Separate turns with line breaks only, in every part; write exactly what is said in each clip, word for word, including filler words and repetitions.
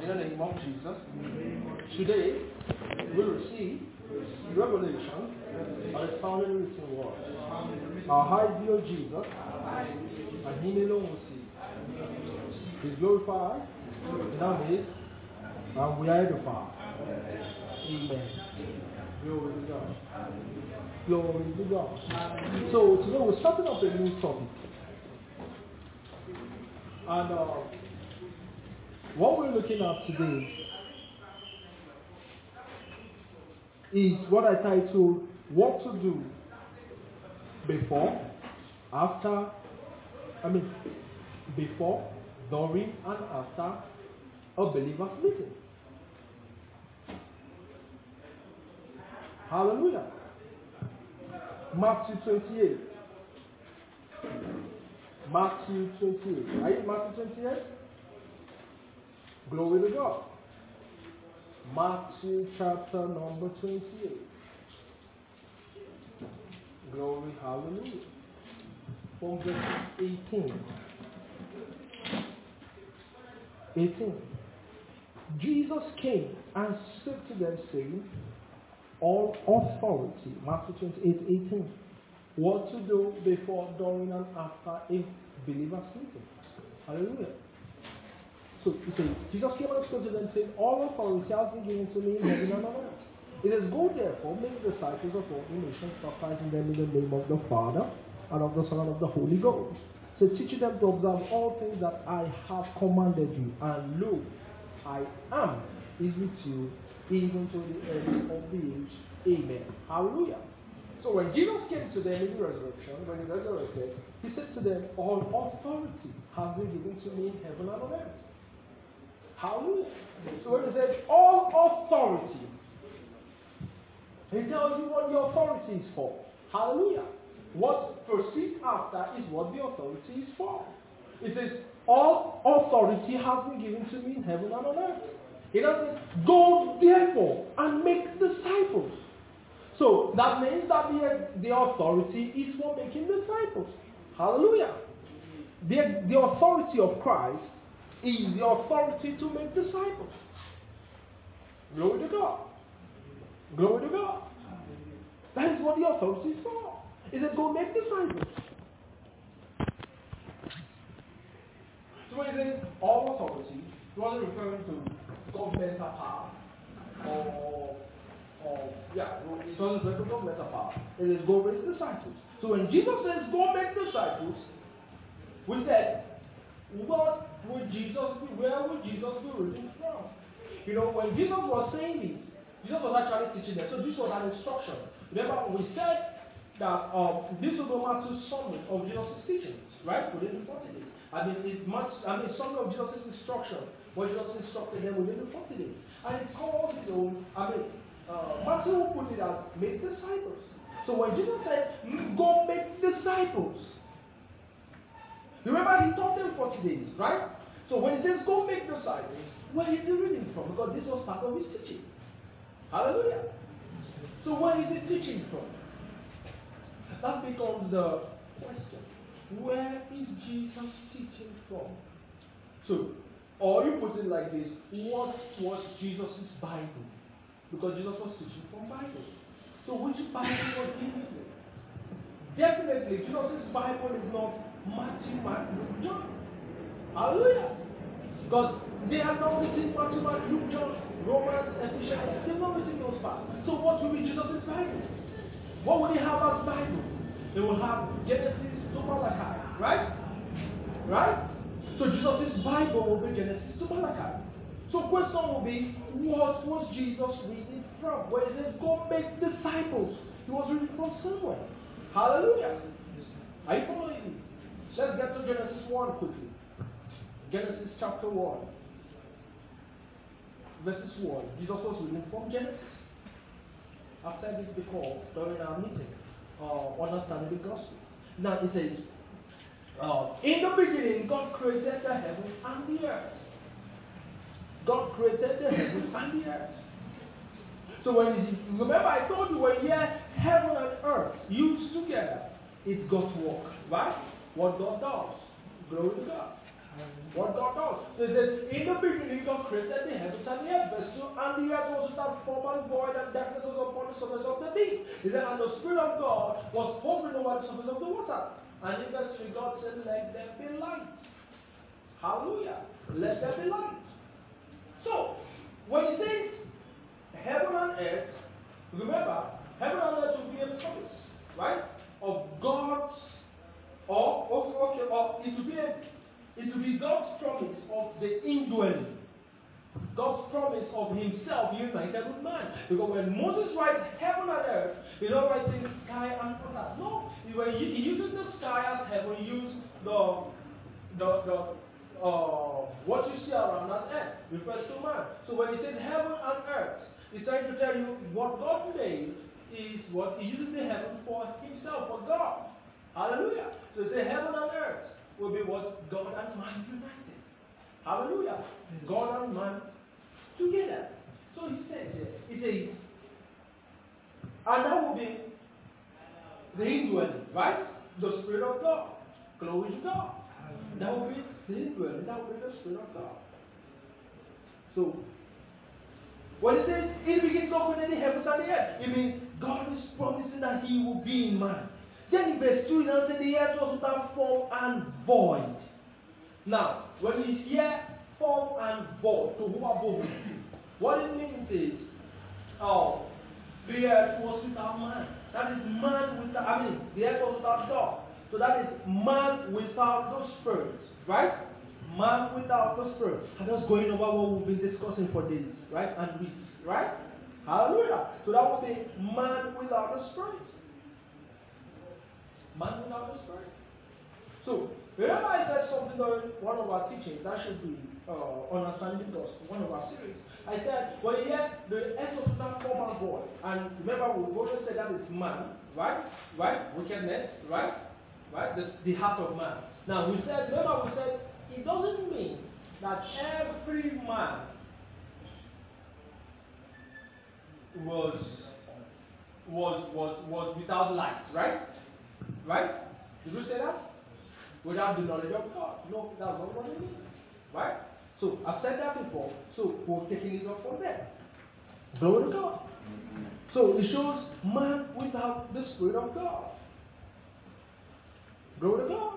In the name of Jesus. Today, we receive revelation that is found in the written word. Our high dear Jesus, and Him alone we see. He's glorified in our midst, and we are edified. Amen. Glory to God. Glory to God. So today we're starting up a new topic. And uh, what we're looking at today is what I titled What to Do Before, After, I mean, Before, During, and After a believer's meeting. Hallelujah. Matthew twenty-eight. Matthew twenty-eight. Are you in Matthew twenty-eight? Glory to God. Matthew chapter number twenty-eight. Glory, hallelujah. From verse eighteen. eighteen. Jesus came and spoke to them, saying, all authority, Matthew twenty-eight, eighteen. What to do before, during, and after a believer's meeting. Hallelujah. So he says, Jesus came and spoke to them, saying, all authority has been given to me in heaven and on earth. It is go therefore, make disciples of all the nations, baptizing them in the name of the Father, and of the Son, and of the Holy Ghost. So teaching them to observe all things that I have commanded you, and lo, I am is with you, even to the end of the age. Amen. Hallelujah. So when Jesus came to them in the resurrection, when he resurrected, he said to them, all authority has been given to me in heaven and on earth. Hallelujah. So when he said, all authority, he tells you what the authority is for. Hallelujah. What proceeds after is what the authority is for. It says, all authority has been given to me in heaven and on earth. It doesn't go therefore and make disciples. So that means that the, the authority is for making disciples. Hallelujah. The, the authority of Christ is the authority to make disciples. Glory to God. Glory to God. That is what the authority is for. It says go make disciples. So when he says all authority, he wasn't referring to governmental power or, or yeah, it wasn't referring to governmental power. It is go make disciples. So when Jesus says go make disciples, we said, what would Jesus be, where would Jesus be reading from? You know, when Jesus was saying this, Jesus was actually teaching them. So this was an instruction. Remember, we said that um, this will be Matthew's summary of Jesus' teachings, right? Within the forty days. I mean, it's much, I mean, summary of Jesus' instruction, what Jesus instructed them within the forty days. And it calls its own, I mean, uh, Matthew will put it as make disciples. So when Jesus said, go make disciples, remember he taught them forty days, right? So when he says go make disciples, where is he reading from? Because this was part of his teaching. Hallelujah. So where is he teaching from? That becomes the question. Where is Jesus teaching from? So, or you put it like this, what was Jesus' Bible? Because Jesus was teaching from Bible. So which Bible was he using? Definitely, Jesus' Bible is not Matthew, Mark, Luke, John. Hallelujah. Because they are not written Matthew, Mark, Luke, John, Romans, Ephesians. They are not written those parts. So what will be Jesus' Bible? What will he have as Bible? They will have Genesis to Malachi, right? Right? So Jesus' Bible will be Genesis to Malachi. So question will be, what was Jesus reading from? Where it says, go make disciples. He was reading from somewhere. Hallelujah. Are you following me? Let's get to Genesis one quickly. Genesis chapter one. Verses one. Jesus was reading from Genesis. I've said this before during our meeting. Uh, understanding the gospel. Now it says, uh, in the beginning, God created the heavens and the earth. God created the heavens and the earth. So when you remember, I told you when here heaven and earth used together, it's God's work, right? What God does. Glory to God. What God does. So it says, in the beginning God created the heavens and the earth. Verse two, and the earth was without form and void, and darkness was upon the surface of the deep. He said, and the Spirit of God was hovering over the surface of the water. And in verse three, God said, let there be light. Hallelujah. Let there be light. So, when he says heaven and earth, remember, heaven and earth will be a promise, right? Of God's, or, okay, okay, or it will be a It will be God's promise of the indwelling. God's promise of himself united with man. Because when Moses writes heaven and earth, he's not writing sky and earth. No. When he uses the sky as heaven, he uses the, the, the uh, what you see around as earth, refers to man. So when he says heaven and earth, he's trying to tell you what God made is what he uses the heaven for himself, for God. Hallelujah. So he says heaven and earth will be what God and man united. Hallelujah. God and man together. So he says here, he says, and that will be the indwelling, right? The Spirit of God. Glory to God. That will be the indwelling, that will be the Spirit of God. So, when it says, in the beginning God created the heavens and the earth, it means God is promising that he will be in man. Then in verse two, it now says the earth was without form and void. Now, when we hear form and void, to who are both, what it means is, oh, the earth was without man. That is man without, I mean, the earth was without God. So that is man without the Spirit, right? Man without the Spirit. I'm just going over what we've been discussing for days, right? And weeks, right? Hallelujah. So that would be man without the Spirit. Man without the Spirit. So, remember I said something during one of our teachings, that should be uh, understanding the gospel, one of our series. I said, well, here, the earth was without form and void. And remember, we've always said that is man, right? Right? Wickedness, right? Right? The, the heart of man. Now, we said, remember, we said, it doesn't mean that every man was, was, was, was without light, right? Right? Did you say that? Without the knowledge of God. No, that's not what it means. Right? So, I've said that before, so we're taking it up from there. Glory to God. So, it shows man without the Spirit of God. Glory to God.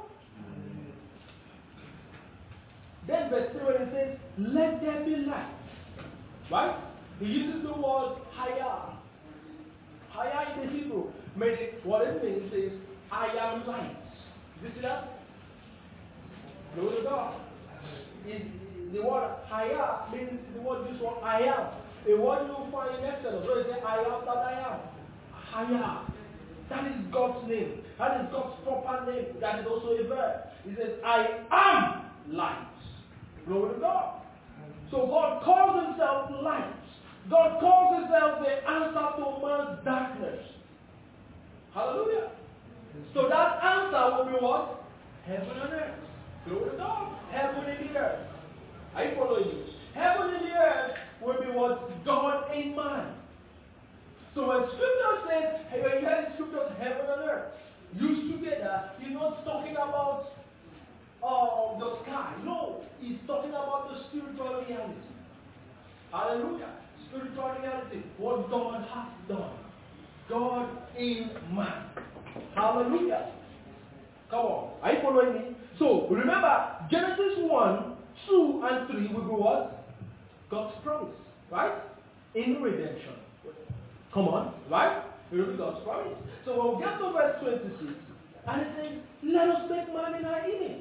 Then verse three, when it says, let there be light. Right? He uses the word hayah. Hayah in the Hebrew. Meaning, what it means is, I am light. Did you see that? Glory to God. Is the word hayah means the word used for I am. A word you find in Exodus. Where it says, I am that I am. Hayah. That is God's name. That is God's proper name. That is also a verb. He says, I am light. Glory to God. So God calls himself light. God calls himself the answer to man's darkness. Hallelujah. So that answer will be what? Heaven and earth. Glory to God. Heaven and the earth. Are you following me? Heaven and the earth will be what? God in man. So when scripture says, hey, when you hear the scriptures, heaven and earth, used together, he's not talking about uh, the sky. No, he's talking about the spiritual reality. Hallelujah. Spiritual reality. What God has done. God in man. Hallelujah. Come on. Are you following me? So, remember, Genesis one, two, and three will be what? God's promise. Right? In redemption. Come on. Right? It will be God's promise. So, when we get to verse twenty-six, and it says, let us make man in our image.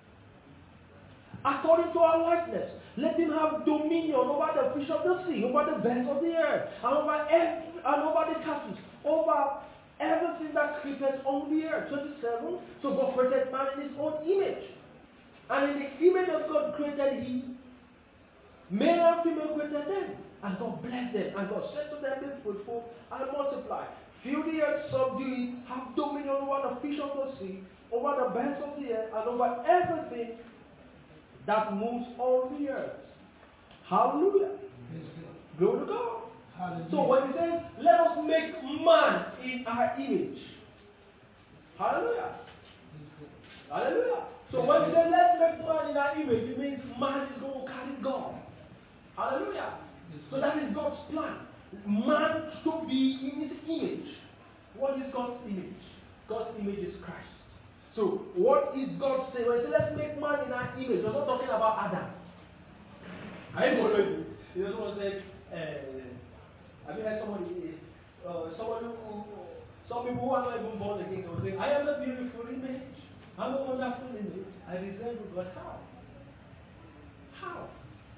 According to our likeness. Let him have dominion over the fish of the sea, over the birds of the air, and over every, and over the cattle, over everything that creepeth on the earth. twenty-seven. So God created man in his own image. And in the image of God created he, male and female created them. And God blessed them. And God said to them, be fruitful and multiply. Fill the earth, subdue it, have dominion over the fish of the sea, over the birds of the air, and over everything that moves on the earth. Hallelujah. Glory to God. Hallelujah. So when he says, let us make man in our image. Hallelujah. Hallelujah. So when you say let's make man in our image, it means man is going to carry God. Hallelujah. So that is God's plan. Man to be in his image. What is God's image? God's image is Christ. So what is God saying? When he says let's make man in our image, we're not talking about Adam. I ain't following you. You know someone said, uh, have you heard somebody, uh, somebody who, some people who are not even born again will say, I am a beautiful image. I'm a wonderful image. I resemble God. How? How?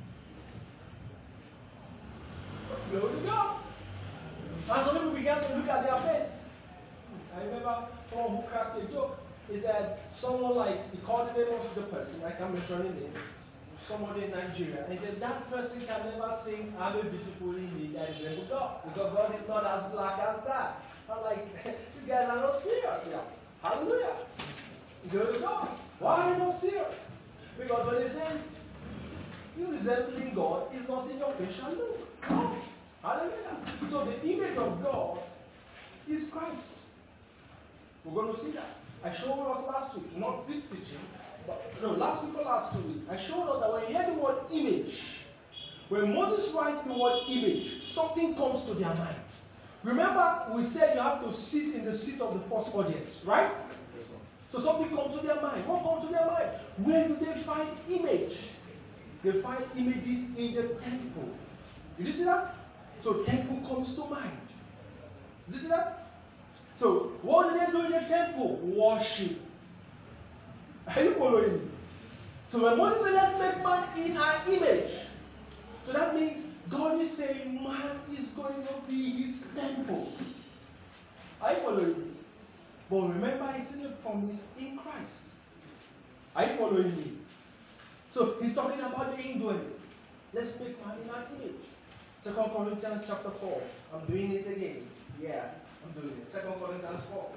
Glory to God. And some people began to look at their face. I remember someone who cracked a joke. He said, someone like, he called the name of the person, I can't mention the name, somebody in Nigeria, and he said, that person can never sing, I'm a beautiful image, I resemble God, because God is not as black as that. I'm like, you guys are not serious here. Hallelujah. Glory to God. Why are you not serious? Because when he says, you resembling God is not in your facial look. No. Hallelujah. So the image of God is Christ. We're going to see that. I showed us last week, not this teaching, but no, last week or last two weeks, I showed us that when you hear the word image, when Moses writes the word image, something comes to their mind. Remember, we said you have to sit in the seat of the first audience, right? So something comes to their mind. What comes to their mind? Where do they find image? They find images in the temple. Did you see that? So temple comes to mind. Did you see that? So, what do they do in the temple? Worship. Are you following me? So, when Moses said, let's make man in our image, so that means God is saying man is going to be his temple. Are you following me? But remember, it's in the promise in Christ. Are you following me? So, he's talking about the indwelling. Let's make man in our image. Second Corinthians chapter four. I'm doing it again. Yeah. I'm doing it. Second Corinthians four.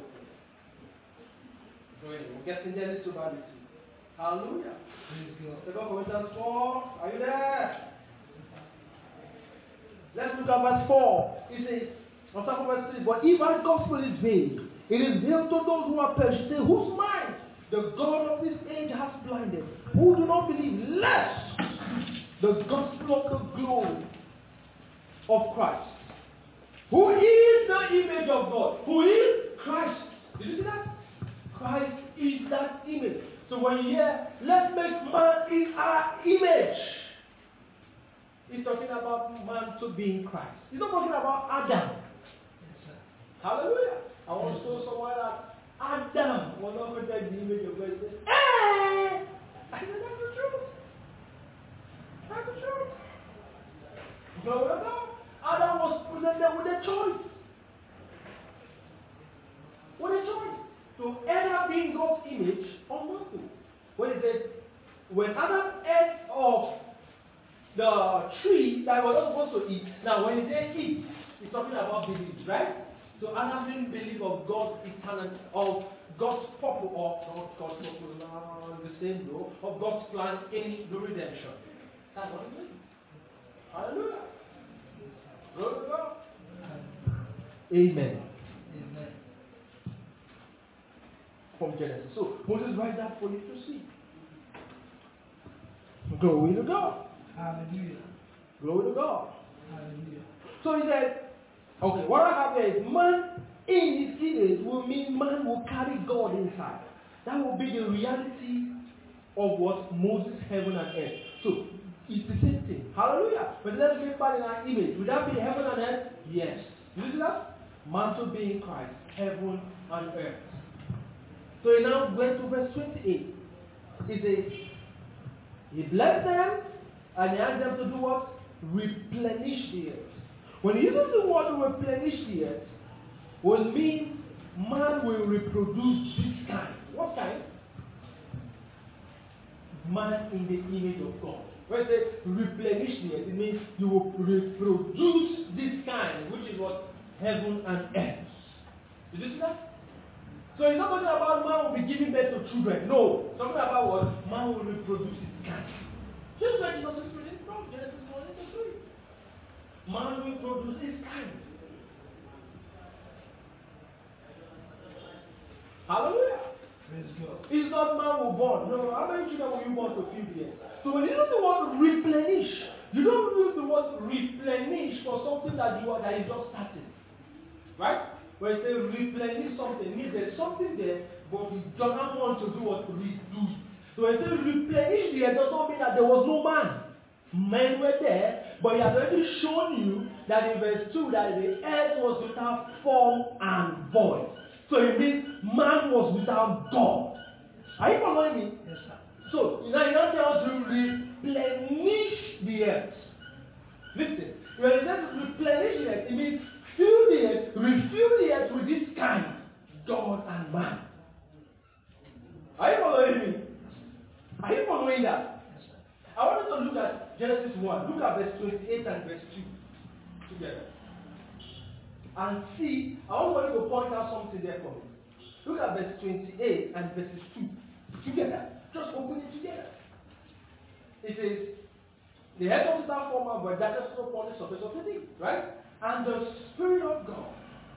Doing it. We're getting there little by little. Hallelujah. Second Corinthians four. Are you there? Let's look at verse four. It says, on top of verse three, but if our gospel is veiled, it is veiled to those who are perished. Say, whose mind the God of this age has blinded, who do not believe, lest the gospel of the glory of Christ, who is the image of God, who is Christ. Did you see that? Christ is that image. So when you hear, let's make man in our image, he's talking about man to be in Christ. He's not talking about Adam. Yes, hallelujah. I want to show someone that Adam was not created in the image of God. He said, hey! I said, that's the truth. That's the truth. Glory to God. Adam was presented with a choice. With a choice. To end up being God's image or not to. When it says, when Adam ate of the tree that was not supposed to eat, now when it says eat, it's talking about belief, right? So Adam didn't believe of God's eternal, of God's purpose, or not God's purpose, no, the same though, of God's plan in the redemption. That's what it means. Hallelujah. Glory to God. Amen. Amen. From Genesis. So Moses writes that for you to see. Glory to God. Hallelujah. Glory to God. Hallelujah. So he said, okay, what I have here is man in his image will mean man will carry God inside. That will be the reality of what Moses, heaven and earth. So it's the same thing. Hallelujah. But let's make man in our image. Would that be heaven and earth? Yes. You see that? Man to be in Christ. Heaven and earth. So he now went to verse twenty-eight. He says, he blessed them and he asked them to do what? Replenish the earth. When he uses the word replenish the earth, will mean man will reproduce this kind. What kind? Man in the image of God. When it says replenish the earth, it means you will reproduce this kind, which is what? Heaven and earth. Did you see that? So it's not talking about man will be giving birth to children. No. It's talking about what? Man will reproduce its kind. Just like Genesis three, from Genesis one to three. Man will produce its kind. Hallelujah. It's not man will born. No, how many children will you born to fill the earth? So when you use the word replenish, you don't use the word replenish for something that you are that is just starting. Right? When you say replenish something, it means there's something there, but you don't want to do what to do. So when you say replenish the earth, does not mean that there was no man. Men were there, but he has already shown you that in verse two that the earth was without form and void. So it means man was without God. Are you following me? Yes, sir. So now you don't tell us to replenish the earth. Listen, when it says replenish the earth, it means fill the earth, refill the earth with this kind, God and man. Are you following me? Are you following that? I want you to look at Genesis one. Look at verse twenty-eight and verse two together. And see, I want you to point out something there for me. Look at verse twenty-eight and verses two together. Just open it together. It says, the head of that former but darkness upon the surface of the deep. Right? And the Spirit of God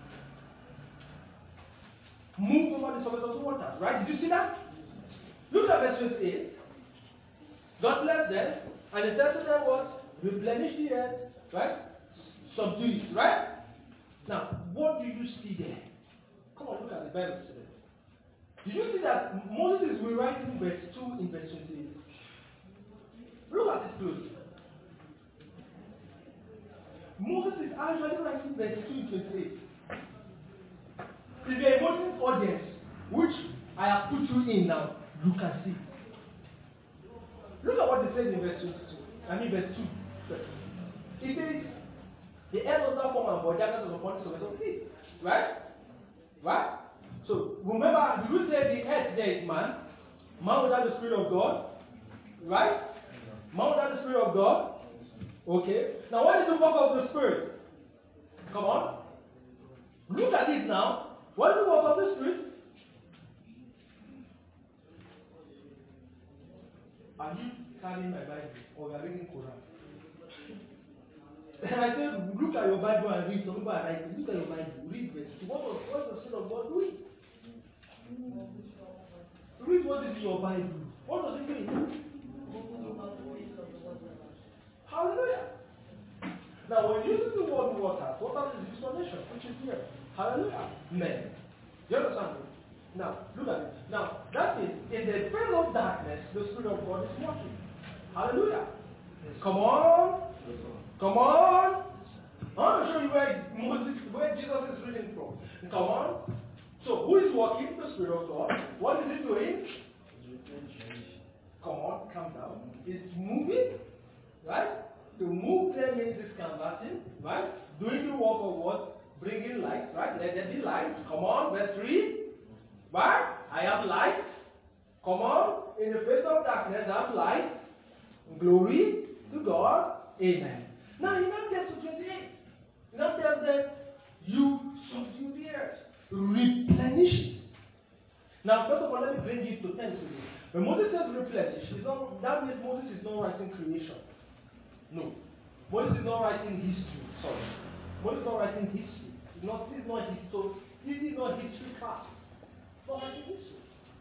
moved over the surface of the waters. Right? Did you see that? Look at verse twenty-eight. God blessed them, and he said to them what? Replenish the earth, right? Subdue it, right? Now, what do you see there? Come on, look at the Bible today. Did you see that Moses is rewriting verse two in verse twenty-eight? Look at it closely. Moses is actually writing verse two in twenty-eight. If you're a Moses audience, which I have put you in now, you can see. Look at what it says in verse twenty-two. I mean verse two. It says, the earth was not formed and void, darkness was upon the surface of the sea. Right? Right? So remember, did you say the earth there is man? Man without the Spirit of God? Right? Man without the Spirit of God? Okay. Now what is the work of the Spirit? Come on. Look at it now. What is the work of the Spirit? Are you carrying my Bible or are you reading Quran? And I said, look at your Bible and read. Some people are writing. Look at your Bible. Read verse two. What was what is the Spirit of God doing? Read what is in your Bible. What does it mean? Hallelujah. Now, when you use the word water, water is the explanation, which is here. Hallelujah. Men. You understand me? Now, look at it. Now, that means in the face of darkness, the Spirit of God is working. Hallelujah. Yes. Come on. Yes, Come on. I want to show you where Moses, where Jesus is reading from. Come on. So, who is working? The Spirit of God. What is he doing? Come on, calm down. It's moving. Right? To move there means it's converting. Right? Doing the work of what? Bringing light. Right? Let there be light. Come on, verse three. Right? I have light. Come on. In the face of darkness, I have light. Glory to God. Amen. Now, he now gets to twenty-eight. He now tells them, you subdue the earth. Replenish it. Now, first of all, let me bring it to ten today. When Moses says replenish, it's not, that means Moses is not writing creation. No. Moses is not writing history. Sorry. Moses is not writing history. It's not, this is not history. This is not history class. It's not writing history.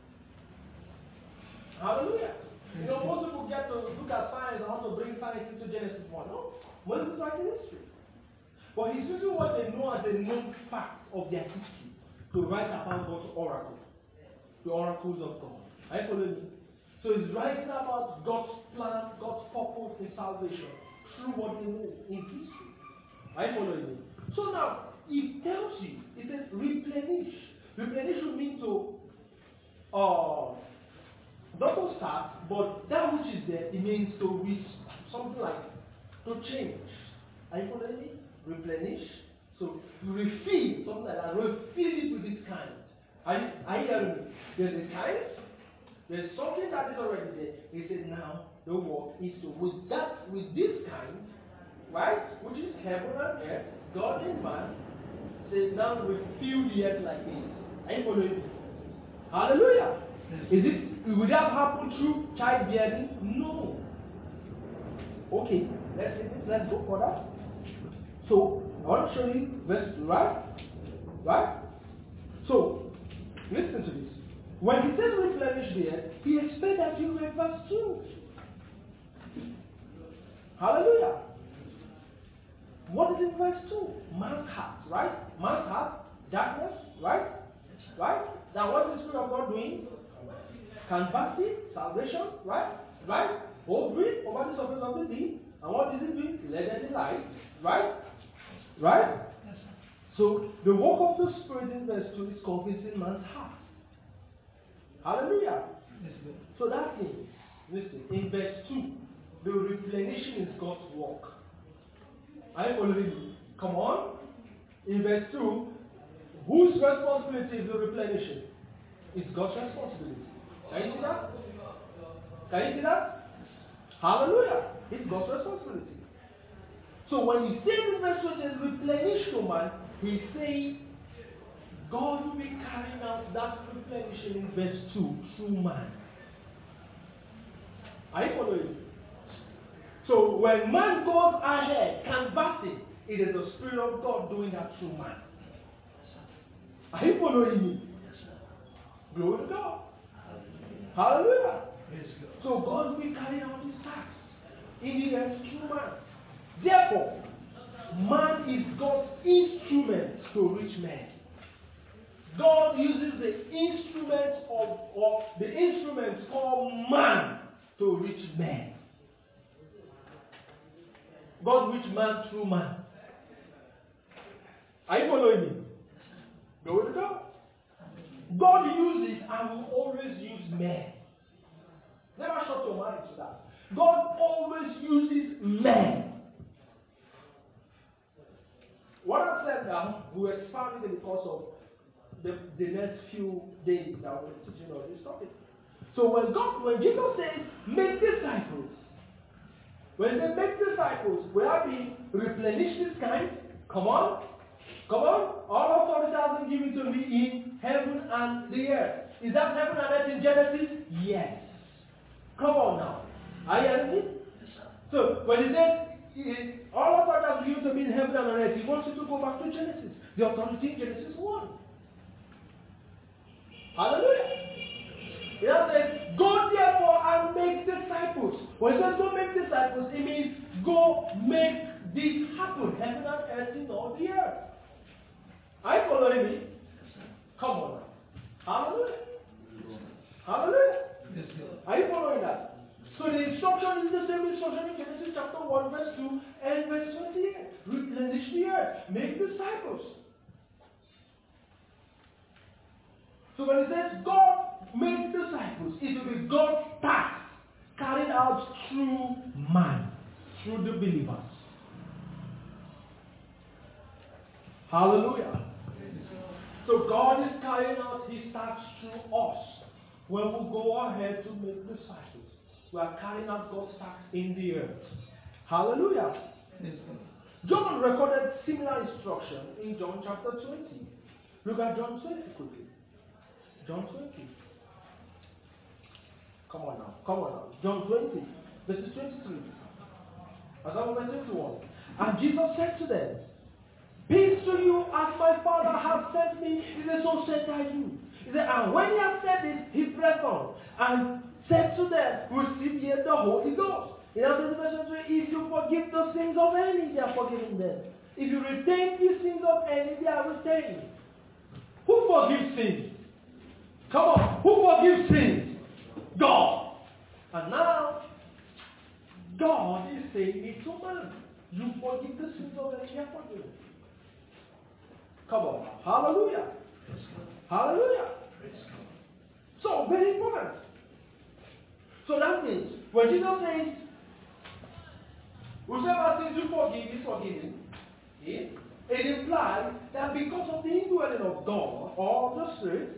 Hallelujah. You know, most people get to look at science and how to bring science into Genesis one. No. Moses is writing history. But he's using what they know as a known fact of their history to write about God's oracle. The oracles of God. Are you following me? So he's writing about God's plan, God's purpose in salvation through what they know in history. Are you following me? So now, he tells you, it says replenish. Replenish would mean to, uh, not to start, but that which is there, it means to reach something like, to change. Are you following me? Replenish. So, you refill, something like that, refill it with this kind. Are you, are you hearing me? There's a kind, there's something that is already there. He said now the work is to with that with this kind, right? Which is heaven and earth, God and man, says now we fill the earth like this. Are you following me? Hallelujah. Is it would that happen through childbearing? No. Okay, let's let's go further. So I want to show you verse two, right? Right? So listen to this. When he says replenish the earth, he expects that you read verse two. Hallelujah. What is in verse two? Man's heart, right? Man's heart, darkness, right? Right? Now what is the Spirit of God doing? Canvassing, salvation, right? Right? Hovering over the surface of the deep. And what is it doing? Let there be light, right? Right? Yes, sir. So the work of the Spirit in verse two is convincing man's heart. Hallelujah. Yes, so that means, listen, in verse two, the replenishing is God's work. Are you following me? Come on. In verse two, whose responsibility is the replenishing? It's God's responsibility. Can you see that? Can you see that? Hallelujah. It's God's responsibility. So when he says in verse two, it says replenish to man, he's saying God will be carrying out that replenishing in verse two through man. Are you following? So when man goes ahead, canvassing, it is the Spirit of God doing that through man. Are you following me? Glory to God. Hallelujah. So God will be carrying out his task in the earth through man. Therefore, man is God's instrument to reach men. God uses the instruments of, or the instruments called man to reach men. God reached man through man. Are you following me? Glory to God. God uses and will always use men. Never shut your mind to that. God always uses men. What I've said now, we'll expand it in the course of the, the next few days that we're teaching on this topic. So when God, when Jesus says, make disciples, when they make disciples, we have been replenished this kind. Come on. Come on. All authority has been given to me in heaven and the earth. Is that heaven and earth in Genesis? Yes. Come on now. Are you hearing me? Yes, sir. So when he says, all authority has been given to me in heaven and on earth, he wants you to go back to Genesis. The authority in Genesis one. Hallelujah. He says, go therefore and make disciples. When he says go make disciples, it means go make this happen. Heaven and earth in all the earth. Are you following me? Come on now. Hallelujah. Hallelujah. Yes, are you following that? So the instruction is the same instruction in Genesis chapter one, verse two and verse twenty-eight. Replenish the earth. Make disciples. So when it says God make disciples, it will be God's task carried out through man, through the believers. Hallelujah. So God is carrying out his task through us. When we go ahead to make disciples, we are carrying out God's task in the earth. Hallelujah. John recorded similar instruction in John chapter twenty. Look at John twenty quickly. John twenty. Come on now. Come on now. John twenty. Verses twenty-three. As I was twenty-one. And Jesus said to them, peace to you, as my Father has sent me, he said, so sent I you. He said, and when he had said this, he pressed on and said to them, receive ye the Holy Ghost. In other words, if you forgive the sins of any, they are forgiven them. If you retain the sins of any, they are retained. Who forgives sins? Come on, who forgives sins? God. And now, God is saying it to man. You forgive the sins of any, they are forgiven. Come on. Hallelujah. Hallelujah. So, very important. So that means, when Jesus says, whosoever sins you forgive is forgiven, it, it implies that because of the indwelling of God, or of the Spirit,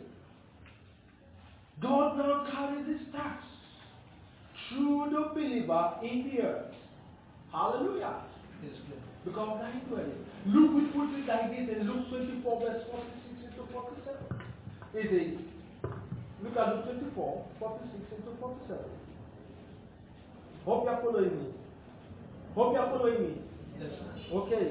God now carries his task through the believer in the earth. Hallelujah. Because of that indwelling. Luke will put it like this in Luke twenty-four, verse forty-six into forty-seven. It is. Look at Luke twenty-four, forty-six into forty-seven. Hope you are following me. Hope you are following me. Yes, sir. Okay.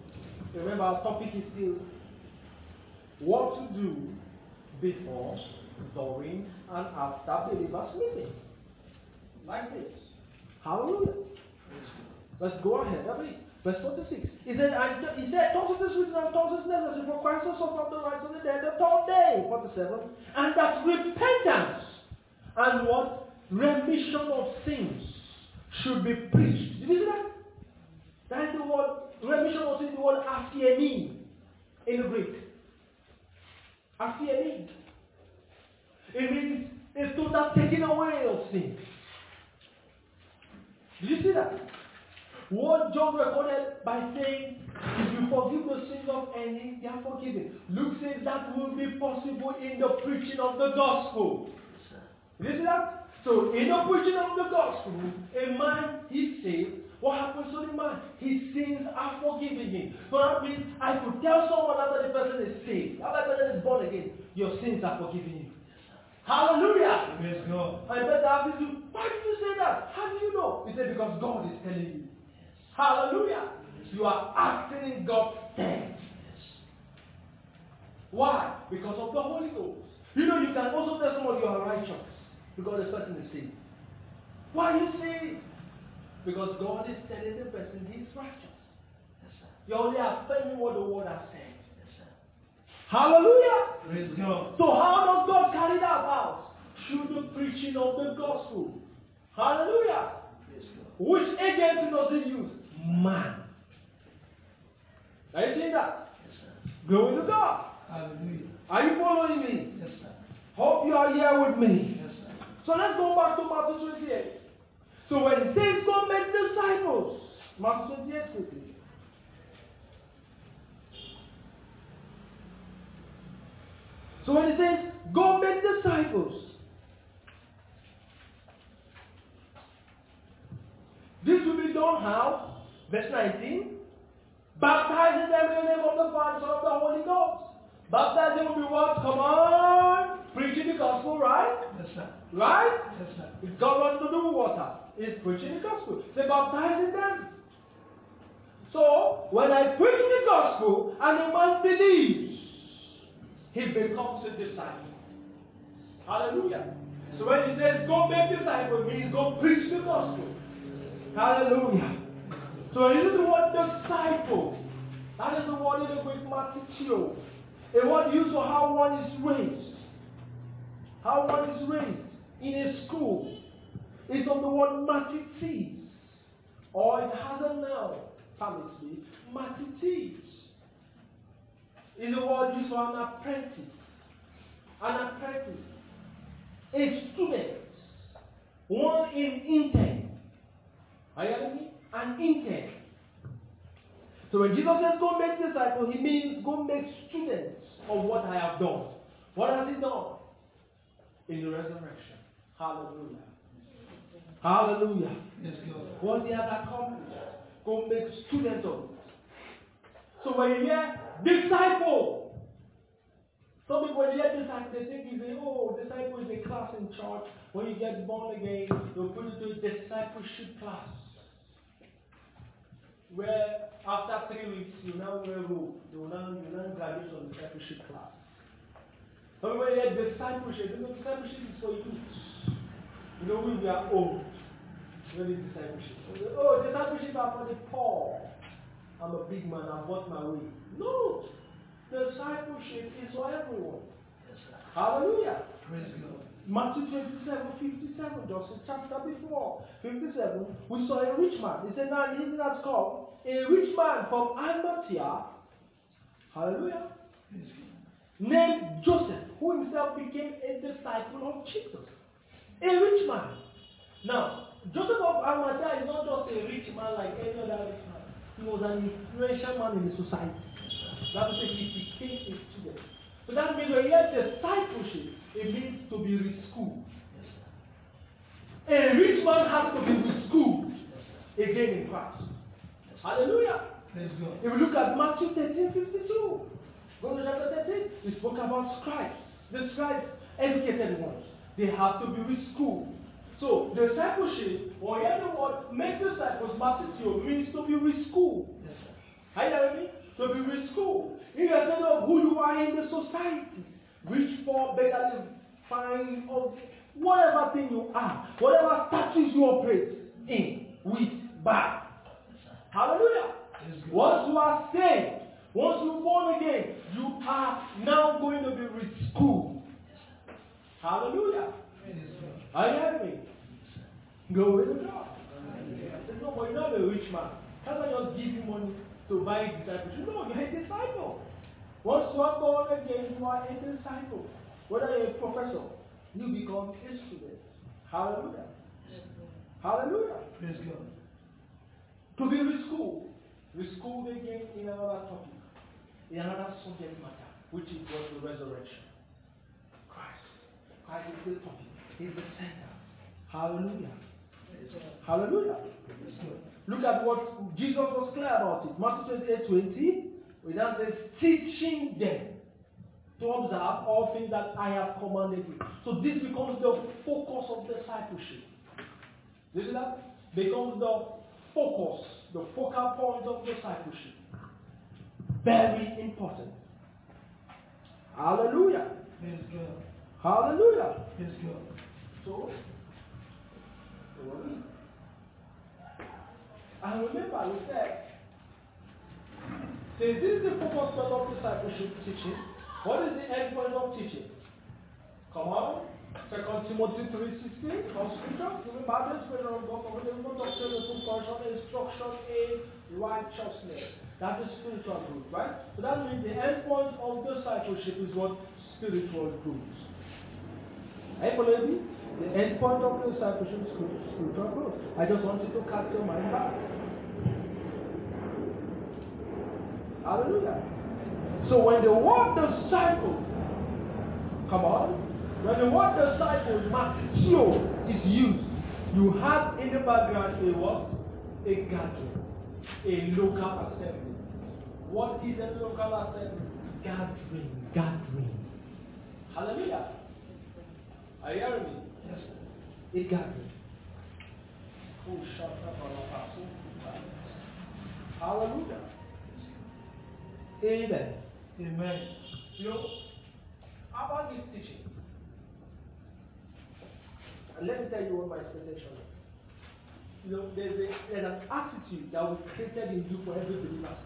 Remember, our topic is still what to do before during and after believers meeting. Like this. Hallelujah. Let's go ahead. Verse forty-six. He said, and he said, thus it is written, and thus is necessary for Christ to suffer the rise of the dead the third day. forty-seven. And that repentance and what? Remission of sins should be preached. Did you see that? That is the word, remission of sins, the word aphiemi in the Greek. Aphiemi. It means a total taking away of sin. Did you see that? What John recorded by saying, if you forgive the sins of any, they are forgiven. Luke says that will be possible in the preaching of the gospel. Did you see that? So, in the preaching of the gospel, a man is saved. What happens to the man? His sins are forgiven him. So that means I could tell someone after the person is saved, after the person is born again, your sins are forgiven you. Hallelujah!
Praise God.
I better ask you, why did you say that? How do you know? He said, because God is telling you. Hallelujah! You are acting in God's stead. Why? Because of the Holy Ghost. You know, you can also tell someone you are righteous because the person is saved. Why you saved? Because God is telling the person he is righteous. Yes, sir. You're only affirming what the word has said. Yes, sir. Hallelujah!
Praise God.
So how does God carry that out? Through the preaching of the gospel. Hallelujah! Praise God. Which agency does he use? Man. Are you seeing that? Yes, sir. Glory to God.
Hallelujah.
Are you following me?
Yes, sir.
Hope you are here with me.
Yes, sir.
So let's go back to Matthew twenty-eight. So when it says go make disciples, Matthew twenty-eight quickly. So when it says go make disciples, this will be done how? Verse nineteen. Baptizing them in the name of the Father, Son, of the Holy Ghost. Baptizing will be what? Come on. Preaching the gospel, right?
Yes, sir.
Right?
Yes, sir.
It's got nothing to do with water. It's preaching the gospel. They're baptizing them. So, when I preach the gospel and a man believes, he becomes a disciple. Hallelujah. So when he says, go make disciples, it means go preach the gospel. Hallelujah. So this is the word disciple. That is the word in the Greek matitio. A word used for how one is raised. How one is raised in a school. It's from the word matites. Or it has a noun, permits me, matites. Is a word used for an apprentice. An apprentice. A student. One in intern. Are you getting me? An intern. So when Jesus says go make disciples, he means go make students of what I have done. What has he done? In the resurrection. Hallelujah. Hallelujah.
Yes, God.
What he has accomplished. Go make students of it. So when you hear disciple, some people when you hear disciple, they think it's a, oh, disciple is a class in church. When you get born again, they'll put you to a discipleship class. Where after three weeks you now wear robe, you will now you now graduate from discipleship class. But when you hear discipleship, you know discipleship is for youths. You know when we are old. When it's discipleship. Oh, discipleship are for the poor. I'm a big man, I bought my way. No. Discipleship is for everyone. Yes, sir. Hallelujah.
Praise God.
Matthew twenty-seven, fifty-seven, just a chapter before. fifty-seven, we saw a rich man. He said, now an evening has come. A rich man from Arimathea, hallelujah, named Joseph, who himself became a disciple of Jesus. A rich man. Now, Joseph of Arimathea is not just a rich man like any other rich man. He was an influential man in the society. That means he became a student. So that means when you have discipleship, it means to be reschooled. A rich man has to be reschooled again in Christ. Hallelujah.
Praise God.
If we look at Matthew thirteen fifty-two, go to chapter thirteen, we spoke about scribes. The scribes, educated ones, they have to be reschooled. So, discipleship, or hear the word, make disciples, Matthew, means to be reschooled. Yes, sir. Are you hearing me? To be reschooled. Irrespective of who you are in the society. Rich, poor, beggarly, kind of whatever thing you are, whatever status you operate in, with, by. Hallelujah. Once you are saved, once you're born again, you are now going to be reschooled. Hallelujah. Are you hearing me? Glory to God. There's no, you're not a rich man. Can't I just give you money to buy discipleship? No, you're a disciple. Once you are born again, you are a disciple. Whether you're a professor, you become a student. Hallelujah. Hallelujah.
Praise God.
To be reschooled. Reschooled again in another topic, in another subject matter, which is what the resurrection. Christ. Christ is the topic. He's the center. Hallelujah. Hallelujah. Look at what Jesus was clear about it. Matthew twenty-eight twenty, where it says, teaching them to observe all things that I have commanded you. So this becomes the focus of discipleship. You see that? Becomes the focus, the focal point of discipleship. Very important. Hallelujah.
Praise God.
Hallelujah.
Praise God.
So, and remember, we said, since this is the focus point of discipleship teaching, what is the end point of teaching? Come on. Second Timothy three sixteen, from scripture, remember the Spirit of God, for the doctrine of compulsion, instruction in righteousness. That is spiritual growth, right? So that means the end point of discipleship is what? Spiritual growth. Are you following me? The end point of discipleship is spiritual growth. I just want you to cast your mind back. Hallelujah. So when the word disciple, come on, when the word disciple, Matthew, is used, you have in the background a what? A gathering, a local assembly. What is a local assembly? Gathering, gathering. Hallelujah. Are you hearing me?
Yes.
A gathering. Oh, shut up, hallelujah. Amen.
Amen.
You know, how about this teaching? And let me tell you what my expectation is. You know, there's, a, there's an attitude that was created in you for every believer.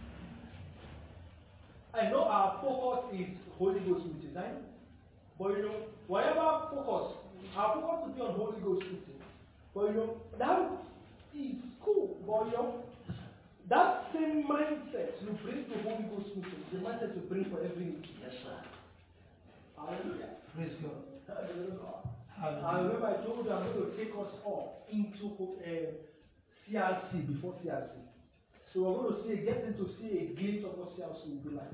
I know our focus is Holy Ghost meetings, right? But you know, whatever focus, our focus will be on Holy Ghost meetings. But you know, that is cool. But you know, that same mindset you bring to Holy Ghost meetings, the mindset you bring for every meeting.
Yes, sir.
Hallelujah.
Praise God.
Hallelujah.
Hallelujah.
I remember I told you I'm going to take us all into uh, C R C before C R C. So we're going to see, get into see a glimpse of what C R C will be like.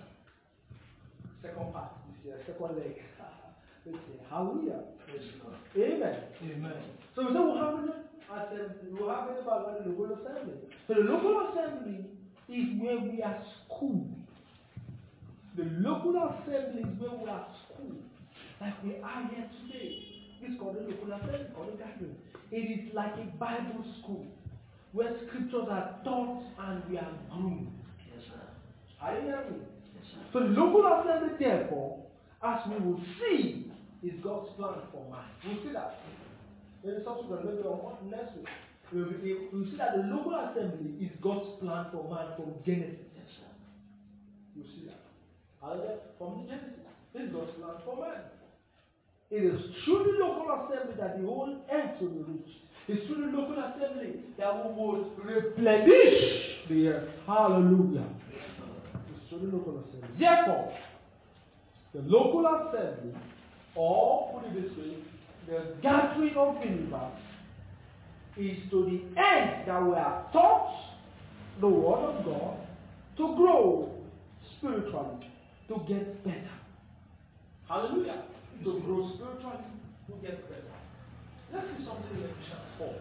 Second part this year, second leg. Let's see. Hallelujah.
Praise God.
Amen.
Amen.
So we say we'll have an assembly. We'll have it about the local assembly. So the local assembly is where we are schooled. The local assembly is where we are schooled. Like we are here today. It's called the local assembly, called the gathering. It is like a Bible school where scriptures are taught and we are groomed.
Yes, sir.
Are you hearing me?
Yes, sir.
So the local assembly, therefore, as we will see, is God's plan for man. We'll see that. Maybe subsequent, maybe on next week. We'll, we'll see that the local assembly is God's plan for man from Genesis.
Yes, sir.
You'll see that. Hallelujah. From Genesis. This is God's plan for man. It is through the local assembly that the whole earth will be reached. It's through the local assembly that we will replenish the earth. Hallelujah. It's through the local assembly. Therefore, the local assembly, or put it this way, the gathering of believers, is to the end that we are taught the word of God to grow spiritually, to get better. Hallelujah. To grow spiritually, to get better. Let's see something in Ephesians four.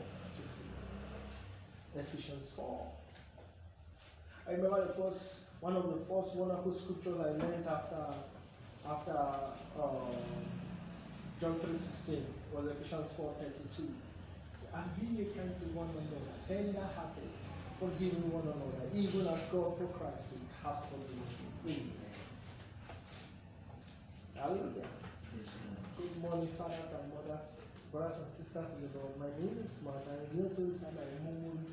Ephesians four. I remember the first, one of the first wonderful scriptures I learned after after uh, John three sixteen was Ephesians four thirty-two. And be ye kind to one another, tender hearted, forgiving one another, even as God for Christ's sake has forgiven you. Amen. Hallelujah. Good morning, fathers and mothers, brothers and sisters in the Lord. My name is Mark, and I'm here to tell my memory.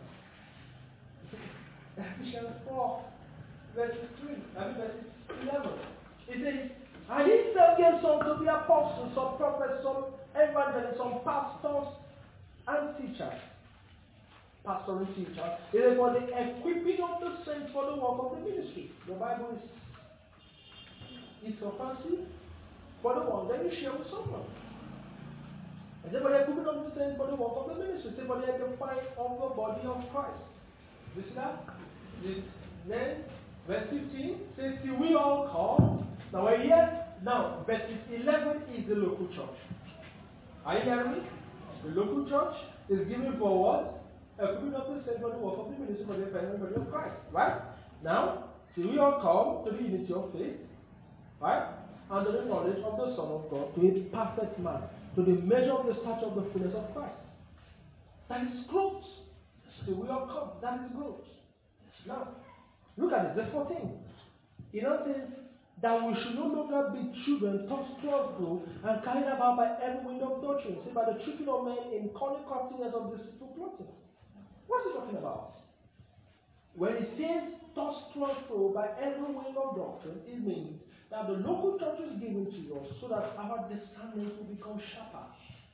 Ephesians four, verses three, I mean verses eleven. It says, and he gave some to be apostles, some prophets, some evangelists, some pastors and teachers. Pastor and teacher. It is for the equipping of the saints for the work of the ministry. The Bible is it's so fancy for the one that you share with someone. It is for the equipping of the saints for the work of the ministry. It is for the edifying of the body of Christ. You see that? Then verse fifteen says, till we all come. Now we're here. Now verses eleven is the local church. Are you hearing me? The local church is given for what? Equipping of the saints for the work of the ministry for the edifying body of Christ. Right? Now, till we all come to the unity of faith. Right? Under the knowledge of the Son of God, to a perfect man, to the measure of the stature of the fullness of Christ. That is growth. So we all come. That is growth. Now, look at this, verse fourteen. It now says that we should no longer be children tossed to and fro and carried about by every wind of doctrine, say by the tricking of men in cunning craftiness of deceitful plotting. What's he talking about? When it says tossed to and fro by every wind of doctrine, it means that the local church is given to us so that our discernment will become sharper.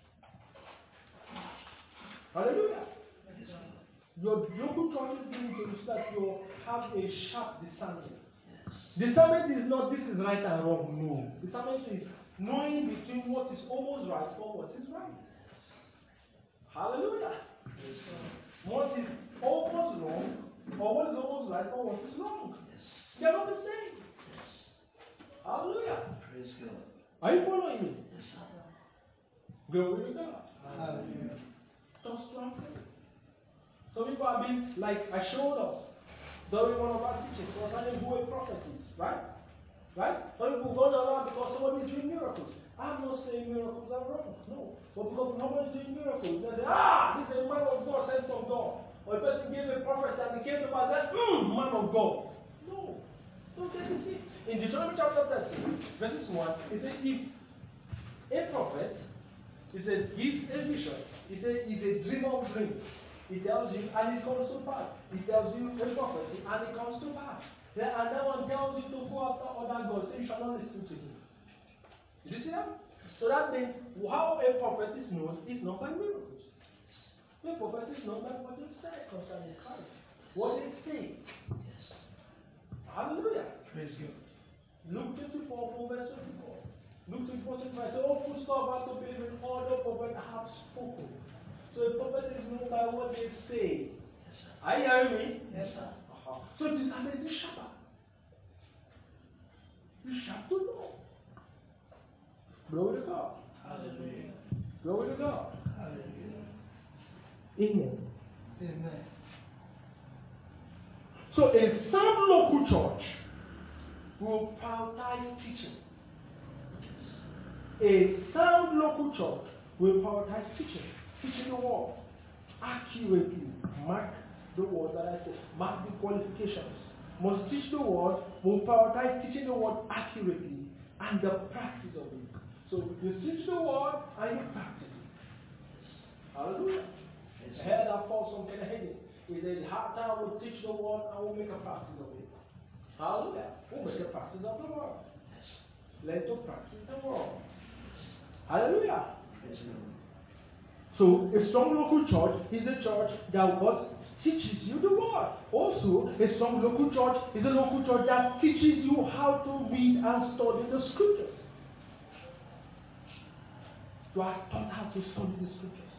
Hallelujah. Your local church is given to you so that you have a sharp discernment. Discernment is not this is right and wrong. No. Discernment is knowing between what is almost right or what is right. Hallelujah. What is almost wrong or what is almost right or what is wrong. They are not the same. Hallelujah. Praise God. Are you following me? Yes, sir. Glory to God. Hallelujah. Just one thing. Some people have been, like I showed us during one of our teachings, concerning who a prophet is, right? Right? Some people go around because somebody is doing miracles. I'm not saying miracles are wrong, no. But because somebody is doing miracles, they say, ah, this is a man of God sent from God. Or a person gave a prophet and he came to pass and said, hmm, man of God. No. Don't take it serious. In Deuteronomy chapter thirteen, verses one, it says, if a prophet, he says, gives a vision, he says, he's a dreamer of dreams. He tells you, and it comes to pass. He tells you a prophecy, and it comes to pass. Then, and that one tells you to go after other gods, so you shall not listen to him. Did you see that? So that means how a prophet is known is not by miracles. The prophet is known by what they say concerning Christ. What they say. Yes. Hallelujah. Praise God. Luke twenty-four, verse twenty-four. Luke twenty-four, twenty-five. So all food stuff has to be when all the prophets have spoken. So a prophet is known by what they say. Yes, sir. Are you hearing me? Yes, sir. Uh-huh. So discernment is sharper. You sharp to know. Glory to God. Hallelujah. Glory to God. Hallelujah. Amen. Amen. So a sound local church will prioritize teaching. A sound local church will prioritize teaching. Teaching the word accurately. Mark the word that I said. Mark the qualifications. Must teach the word, will prioritize teaching the word accurately and the practice of it. So you teach the word and you practice it. Hallelujah. I heard that falls from Kennedy. He said, hard time will teach the word and we'll make a practice of it. Hallelujah. We'll make a practice of the word. Learn to practice the word. Hallelujah. So a strong local church is a church that what teaches you the word. Also, a strong local church is a local church that teaches you how to read and study the scriptures. You are taught how to study the scriptures.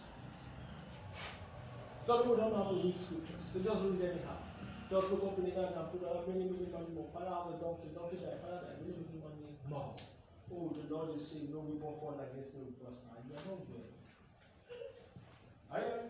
Some people don't know how to read scriptures. They just read anyhow. Just look up in the night and put out many million money more. Father has a donkey, donkey died, father died, many million money more. Oh, the Lord is saying, no weapon formed against me will prosper. You are not good. I am.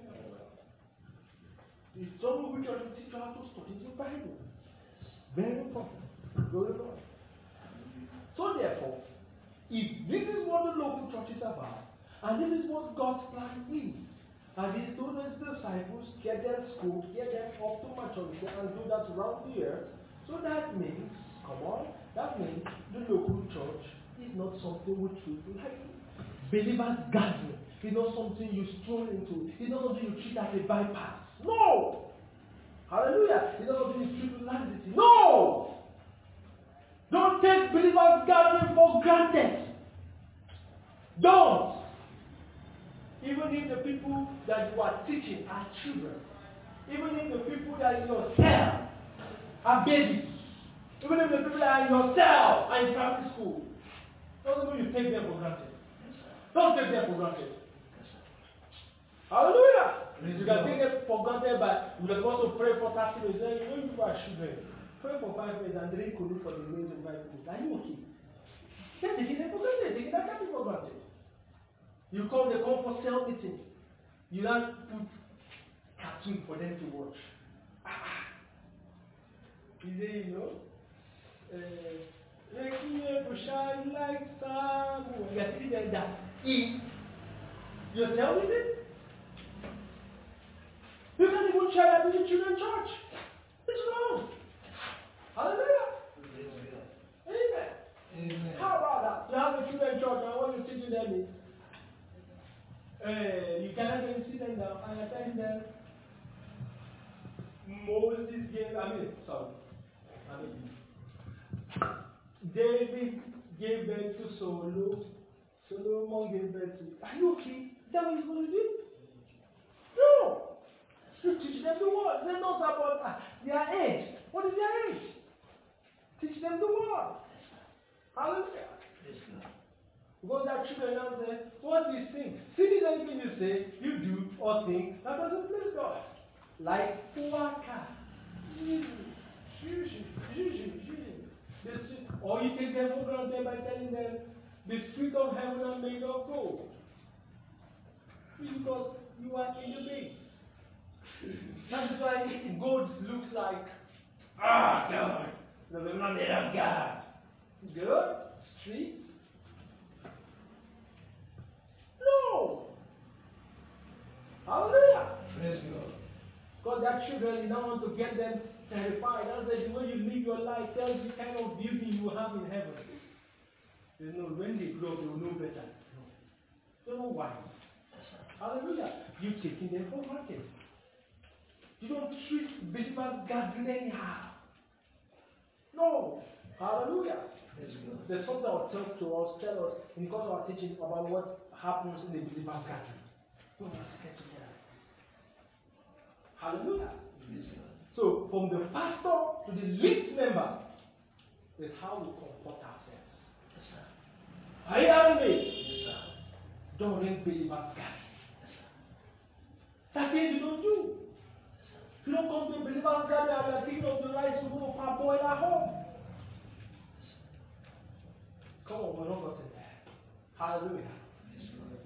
The strong local church will teach you how to study the Bible. Very important. Glory to God. So therefore, if this is what the local church is about, and this is what God's plan is, and He told His disciples, get them schooled, get them up to maturity, and do that around the earth, so that means, come on, that means the local church is not something we treat lightly. believers gathering is not something you stroll into. It's not something you treat as a bypass. No! Hallelujah! It's not something you treat with laxity. No! Don't take believers gathering for granted. Don't! Even if the people that you are teaching are children, even if the people that are in your cell are babies, even if the people that are in your cell are in primary school, doesn't mean you take them for granted. Don't take them for granted. Hallelujah! You can take them for granted, but you can also pray for thirty minutes. Then you know you are children. Pray for five minutes and drink Kunu for the remains of five minutes. Are you okay? They're taking them for granted. Taking that kind for granted. You come, they come for cell meeting. You don't put cartoon for them to watch. Ah, you say, you know, uh, like some. You're sitting there that eat. You're cell meeting? You can't even share that with the children's church. It's wrong. Hallelujah. Amen. Amen. How about that? You have a children's church and what you're teaching them is uh, you cannot even sit them down and attend them. Moses gave, I mean, sorry. I mean, David gave birth to Solo. Solomon gave birth to. Are you okay? Is that what he's going to do? No. You teach them the word. They know about uh, their age. What is their age? Teach them the word. Hallelujah. Because that children now say, what is sin? Sin is anything you say, you do, or think that doesn't please God. Like Fuaka. Or you take them for granted by telling them the street of heaven are made of gold. Because you are in the base. That's why gold looks like, ah, God. The women are made of God. Good? Street? No. Hallelujah. Praise God. Because their children, you don't want to get them terrified. That's the way you live your life tells you kind of beauty you will have in heaven. You know, when they grow up, they will know better. No. They know why. Hallelujah. You're taking them for granted. You don't treat believers gathering anyhow. No. Hallelujah. There's something I'll tell to us, tell us in the course of our teaching about what happens in the believers gathering. When we get together. Hallelujah. So, from the pastor to the least member is how we comport ourselves. Yes, sir. Are you hearing me? Yes, sir. During believers gathering. Yes, sir. That's it you don't do. Yes, sir. You don't come to a believers gathering and you're thinking of the rice to go parboil at home. Yes, sir. Come on, we're not gotten there. Hallelujah. Yes,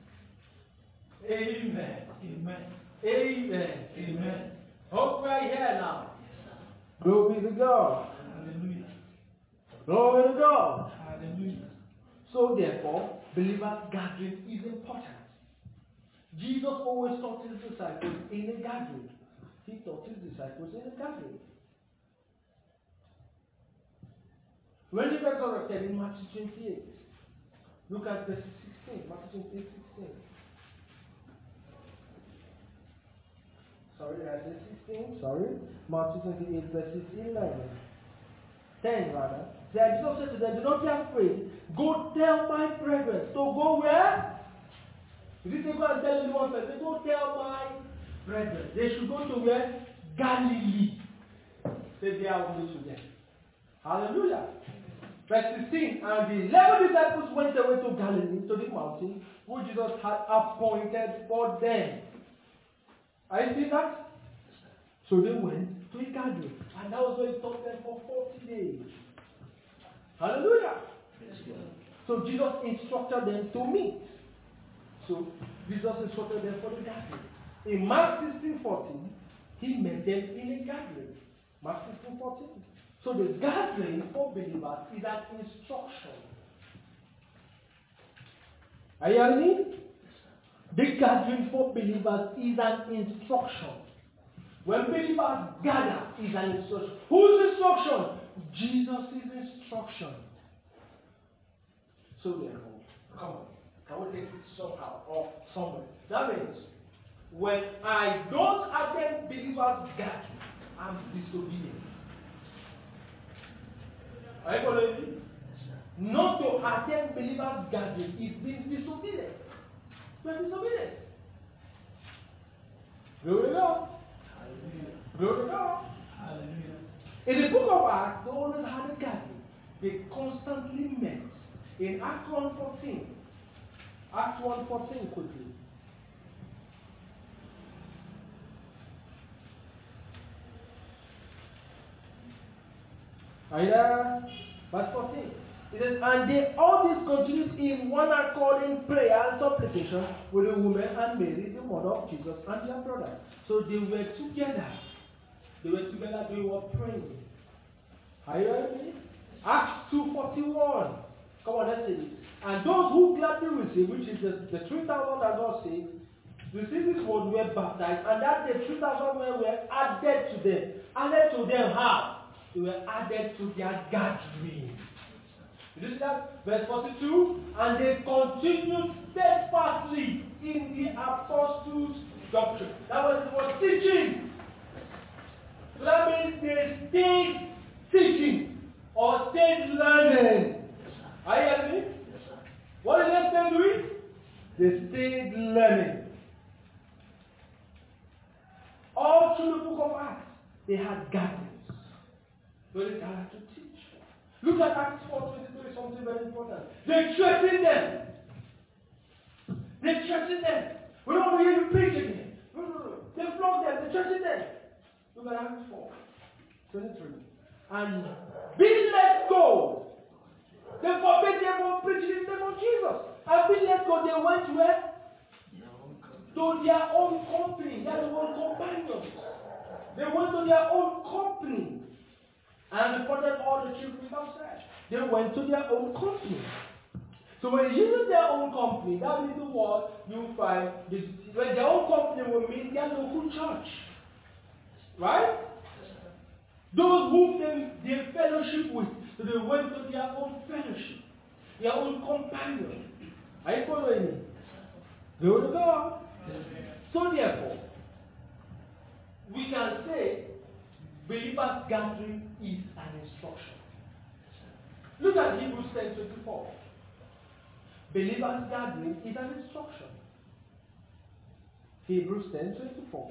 Amen. Amen. Amen. Amen. Hope we are here now. Yes, sir. Glory to God. Hallelujah. Glory to God. Hallelujah. So therefore, believers gathering is important. Jesus always taught his disciples in a gathering. He taught his disciples in a gathering. When he resurrected in Matthew twenty-eight, look at verse sixteen. Matthew twenty-eight, sixteen. Sorry, I said sixteen. Sorry. Matthew twenty-eight, verses eleven. ten rather. Then Jesus said to them, do not be afraid. Go tell my brethren. So go where? He didn't say go and tell anyone first. They go tell my brethren. They should go to where? Galilee. Say they are with them. Hallelujah. Verse sixteen. And the eleven disciples went away to Galilee, to the mountain, which Jesus had appointed for them. Are you seeing that? So they went to a gathering. And that was where he taught them for forty days. Hallelujah. So Jesus instructed them to meet. So Jesus instructed them for the gathering. In Mark sixteen fourteen, he met them in a gathering. Mark sixteen fourteen. So the gathering for believers is an instruction. Are you hearing me? The gathering for believers is an instruction. When believers gather, is an instruction. Whose instruction? Jesus' instruction. So therefore, come on. Can we take it somehow or somewhere? That means when I don't attend believers' gathering, I'm disobedient. Are you following me? Not to attend believers' gathering is being disobedient. You are disobedient. Glory to God. Glory to God. In the book of Acts, they always had a gathering. They constantly met. In Acts one fourteen, Acts one fourteen quickly. Are you there? Verse fourteen. It says, and they all this continued in one accord in prayer and supplication with the women and Mary, the mother of Jesus, and their brother. So they were together. They were together, they were praying. Are you hearing me? Acts two forty-one. Come on, let's see it. And those who gladly received, which is the, the three thousand that God saved, received this word, were baptized, and that the three thousand were, were added to them. Added to them how? They were added to their gathering. You see that? Verse forty-two. And they continued steadfastly in the apostles' doctrine. That was it was teaching. So that means they stayed teaching or stayed learning. Are you hearing me? What did they stay doing? They stayed learning. All through the book of Acts, they had gatherings. So they had to teach. Look at Acts four twenty-three, something very important. They threatened them. They threatened them. We don't want to hear you preach again. No, no, no. They flogged them. They threatened them. Look at Acts four twenty-three. And be let go. They forbade them from preaching in the name of Jesus. And be let go. They went where? To their own company. Their own companions. They went to their own company. And reported all the truth without said. They went to their own company. So when you use their own company, that is the word you find. When their own company will mean their local church. Right? Those who they, they fellowship with, so they went to their own fellowship, their own companion. Are you following me? Glory to God. So therefore, we can say believers gathering is an instruction. Look at Hebrews ten twenty-four. Believers gathering is an instruction. Hebrews ten twenty-four.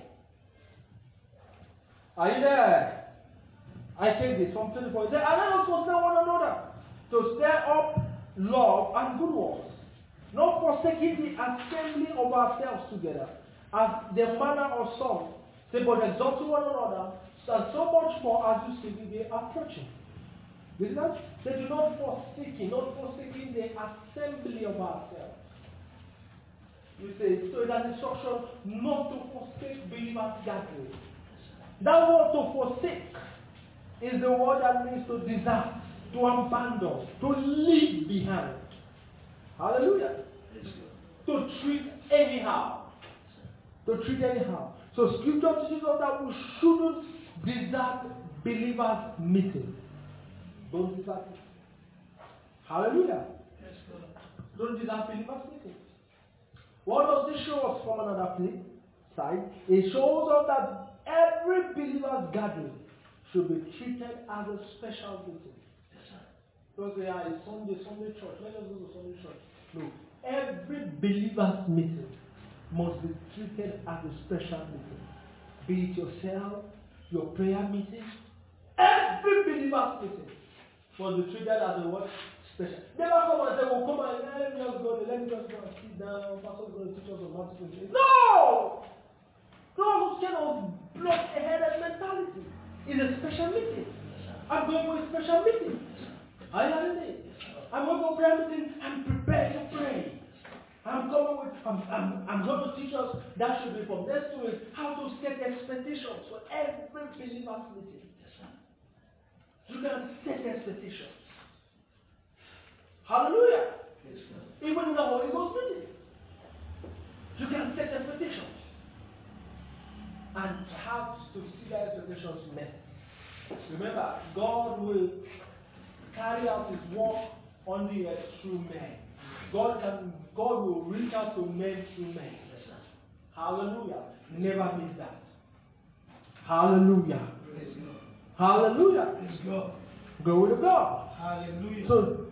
Are you there? I take this from twenty-four. It says, and let us consider one another to stir up love and good works, not forsaking the assembly of ourselves together, as the manner of some, say, but exalting one another, and so much more as you see the day approaching. You see that? They do not forsaking, not forsaking the assembly of ourselves. You say, so it's an instruction not to forsake believers gathering. That word to forsake is the word that means to desert, to abandon, to leave behind. Hallelujah. To treat anyhow. To treat anyhow. So scripture teaches us that we shouldn't desert believers' meeting. Don't desert it. Hallelujah. Don't desert believers' meeting. What does this show us from another side? It shows us that every believer's gathering should be treated as a special meeting. Don't say, ah, it's Sunday, Sunday church. Let us go to Sunday church. No. Every believer's meeting must be treated as a special meeting. Be it yourself, your prayer meeting. Every believer's meeting must be treated as a what? Special. Never come and say, well, come on, let me just go, let me just go and sit down. Pastor's going to teach us on Matthew twenty-eight. No! No kind of block-headed mentality. It's a special meeting. I'm going for a special meeting. Are you hearing me? I'm going for a prayer meeting. I'm prepared to pray. I'm coming with, I'm, I'm, I'm going to teach us, that should be from next to it, how to set expectations for every believer's meeting. You can set expectations. Hallelujah. Even in the Holy Ghost meeting. You can set expectations. And have to see that expectations met. Remember, God will carry out his work on the earth through men. God can God will reach out to men through men.
Yes, sir.
Hallelujah. Never miss that. Hallelujah.
Praise God.
Hallelujah.
Praise God.
Glory to God.
Hallelujah.
So,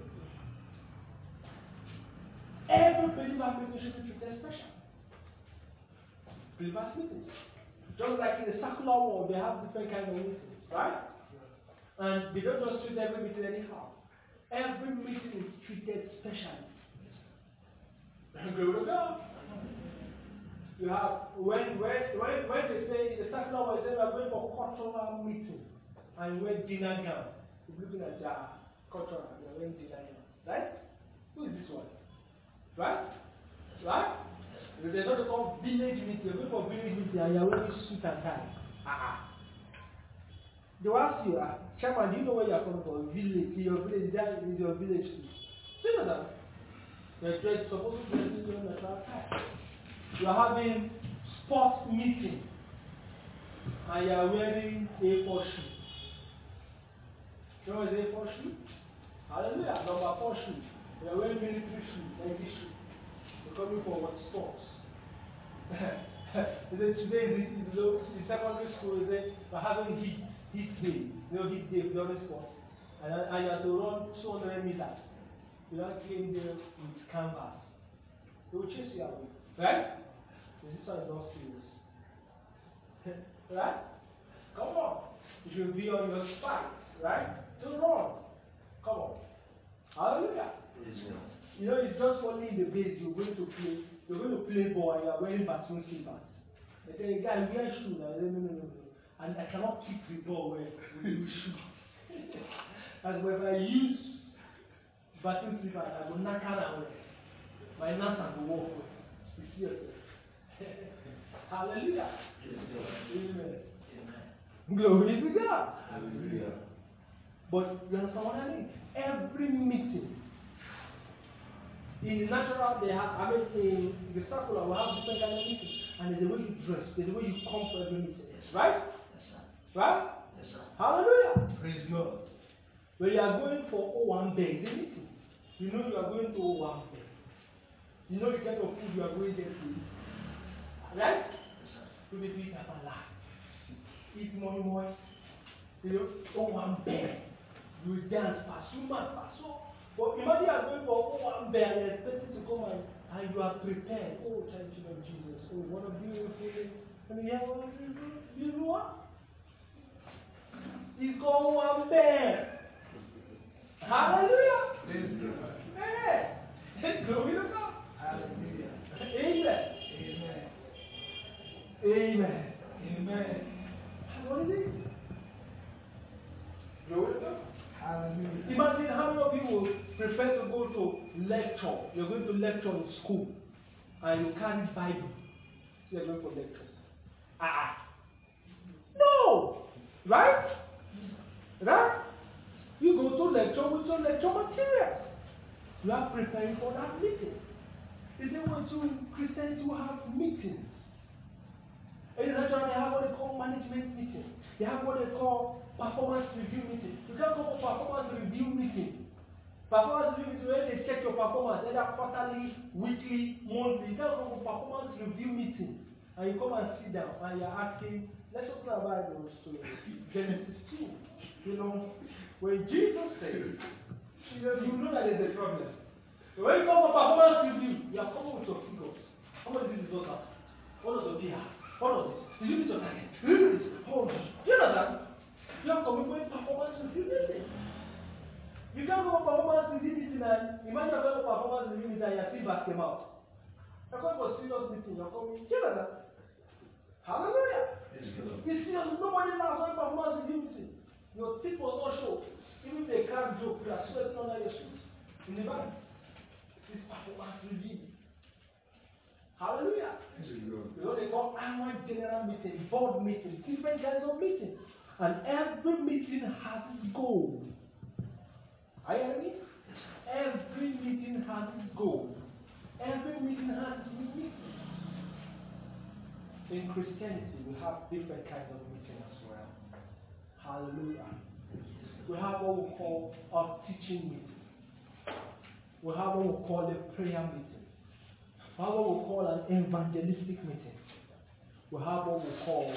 every believer meeting should be treated special. Believers meetings. Just like in the secular world, they have different kinds of meetings, right? And they don't just treat every meeting anyhow. Every meeting is treated specially. Glory to God. You have, when, when, when, when they say, in the secular world, they say we are going for cultural meeting, and you wear dinner gown. You're looking at your cultural, you're wearing dinner gown. Right? Who is this one? Right? Right? There's what they call village meeting. You're going for village meeting and you're wearing suit and tie. Ah. They will ask you, uh, Chairman, do you know where you're coming from? Village. Your village, that is your village too. Do you know that? You're dressed, supposed to dress in your natural attire. You're having sports meeting and you're wearing A four shoe. You know what is A four shoe? Hallelujah. Number four shoe. You're wearing military shoe, Nike shoe. You're coming for what? Sports. Today is the secondary school, we're having heat, heat day. You know, heat day, during sports. And, and you have to run two hundred meters. You don't came there with canvas. They will chase you away. Right? This one is not serious. Right? Come on. You should be on your spikes, right? To run. Come on. Hallelujah. You know, it's just only in the base you're going to play. You're going to play ball and you're wearing bathroom slippers. They say, guy, wear shoes. I say, no, no, no, no. And I cannot kick the ball with with shoes. And when I use bathroom slippers, I will knock her away. My nasa will walk away. You see yourself. Hallelujah. Amen. Amen. Glory to God.
Hallelujah.
But you understand what I mean? Every meeting. In the natural, they have, I mean, in the secular, we have different kind of meetings. And there's a way you dress, there's a way you come for every meeting.
Yes,
right?
Yes, sir.
Right?
Yes, sir.
Hallelujah.
Praise God.
When you are going for O one day, it's a meeting. You know you are going to O one day. You know the kind of food you are going there to eat. Right?
Yes, sir.
To be eat abala. Eat more more. You know, O one day. You dance fast, you mad fast. So, but imagine you are going for O one day and you're expecting to come and, and you are prepared. Oh, thank you, Lord Jesus. Oh, what a beautiful thing. And you have one beautiful, beautiful one. It's called one bear. Hallelujah. Amen. Glory to God.
Hallelujah.
Amen.
Amen.
Amen.
Amen.
What is it? Glory to God.
Hallelujah.
Imagine how many of you will prefer to go to lecture. You're going to lecture in school and you carry Bible. So you're going for lecture. Ah. No. Right? Right? You go to lecture with your lecture materials. You are preparing for that meeting. The same way to Christians who have meetings. In the lecture, they have what they call management meeting. They have what they call performance review meeting. You can't go for performance review meeting. Performance review meeting where they check your performance, either quarterly, weekly, monthly. You can't go for performance review meeting. And you come and sit down and you're asking, let's open our Bibles to Genesis two. You know, when Jesus said, you know, you know that there's a problem. So when you come for performance review, you are coming with your figures. How much did this result have? What does your P have? What does this? Did you meet your target? Did you do this? Oh, do you know that? You are coming for a performance review meeting. You can't go for performance review meeting and imagine you're going for performance review meeting and your feedback came out. You're coming for a serious meeting, you're coming. Do you know that? Hallelujah. It's serious. Nobody laughs on performance review meeting. Your teeth was not show. Even if they can't joke, you are sweating under your suit. In the band. It's performance review. Hallelujah. You know they call annual general meeting, board meeting, different kinds of meetings. And every meeting has its goal. Are you hearing me? Every meeting has its goal. Every meeting has its meeting. In Christianity, we have different kinds of meetings as well. Hallelujah. We have what we call a teaching meeting. We have what we call a prayer meeting. We have what we call an evangelistic meeting. We have what we call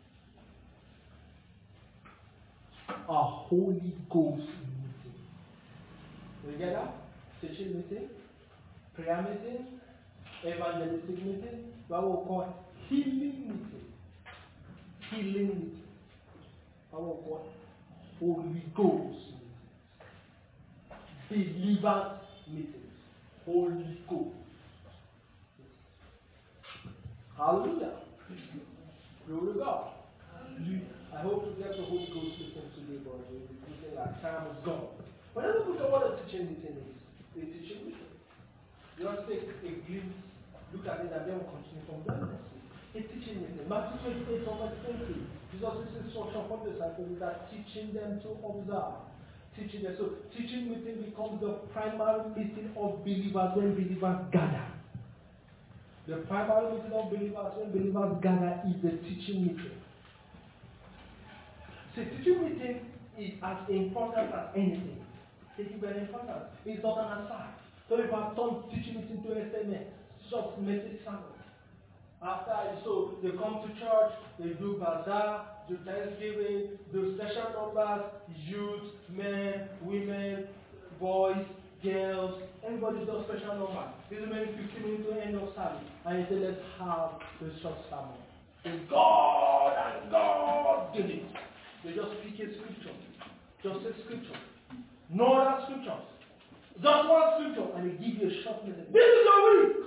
a Holy Ghost meeting. You get that? Teaching meeting, prayer meeting, evangelistic meeting, what we call healing meeting. Healing meeting. What we call Holy Ghost meetings. Believers meetings. Holy Ghost. Hallelujah. Glory to God. I hope you get the Holy Ghost meeting today, but you say that time is gone. But let's look at what a teaching meeting is. A teaching meeting. Just take a glimpse, look at it, and then we'll continue from there. A teaching meeting. Matthew twenty-eight, verse twenty. Jesus' instruction for the disciples is that teaching them to observe. Teaching them. So teaching meeting becomes the primary meeting of believers when believers gather. The primary meeting of believers when believers gather is the teaching meeting. So teaching meeting is as important as anything. It is very important. It's not an aside. So if I've turned teaching meeting to a statement, short message sermon. After, so they come to church, they do bazaar, do Thanksgiving, do special numbers, youth, men, women, boys, girls, everybody does special numbers. This is maybe fifteen minutes to the end of service. And you say, let's have the short sermon. And God and God did it. They just speak a scripture. Just a scripture. No other scriptures. Just one scripture. And they give you a short message. This is your week.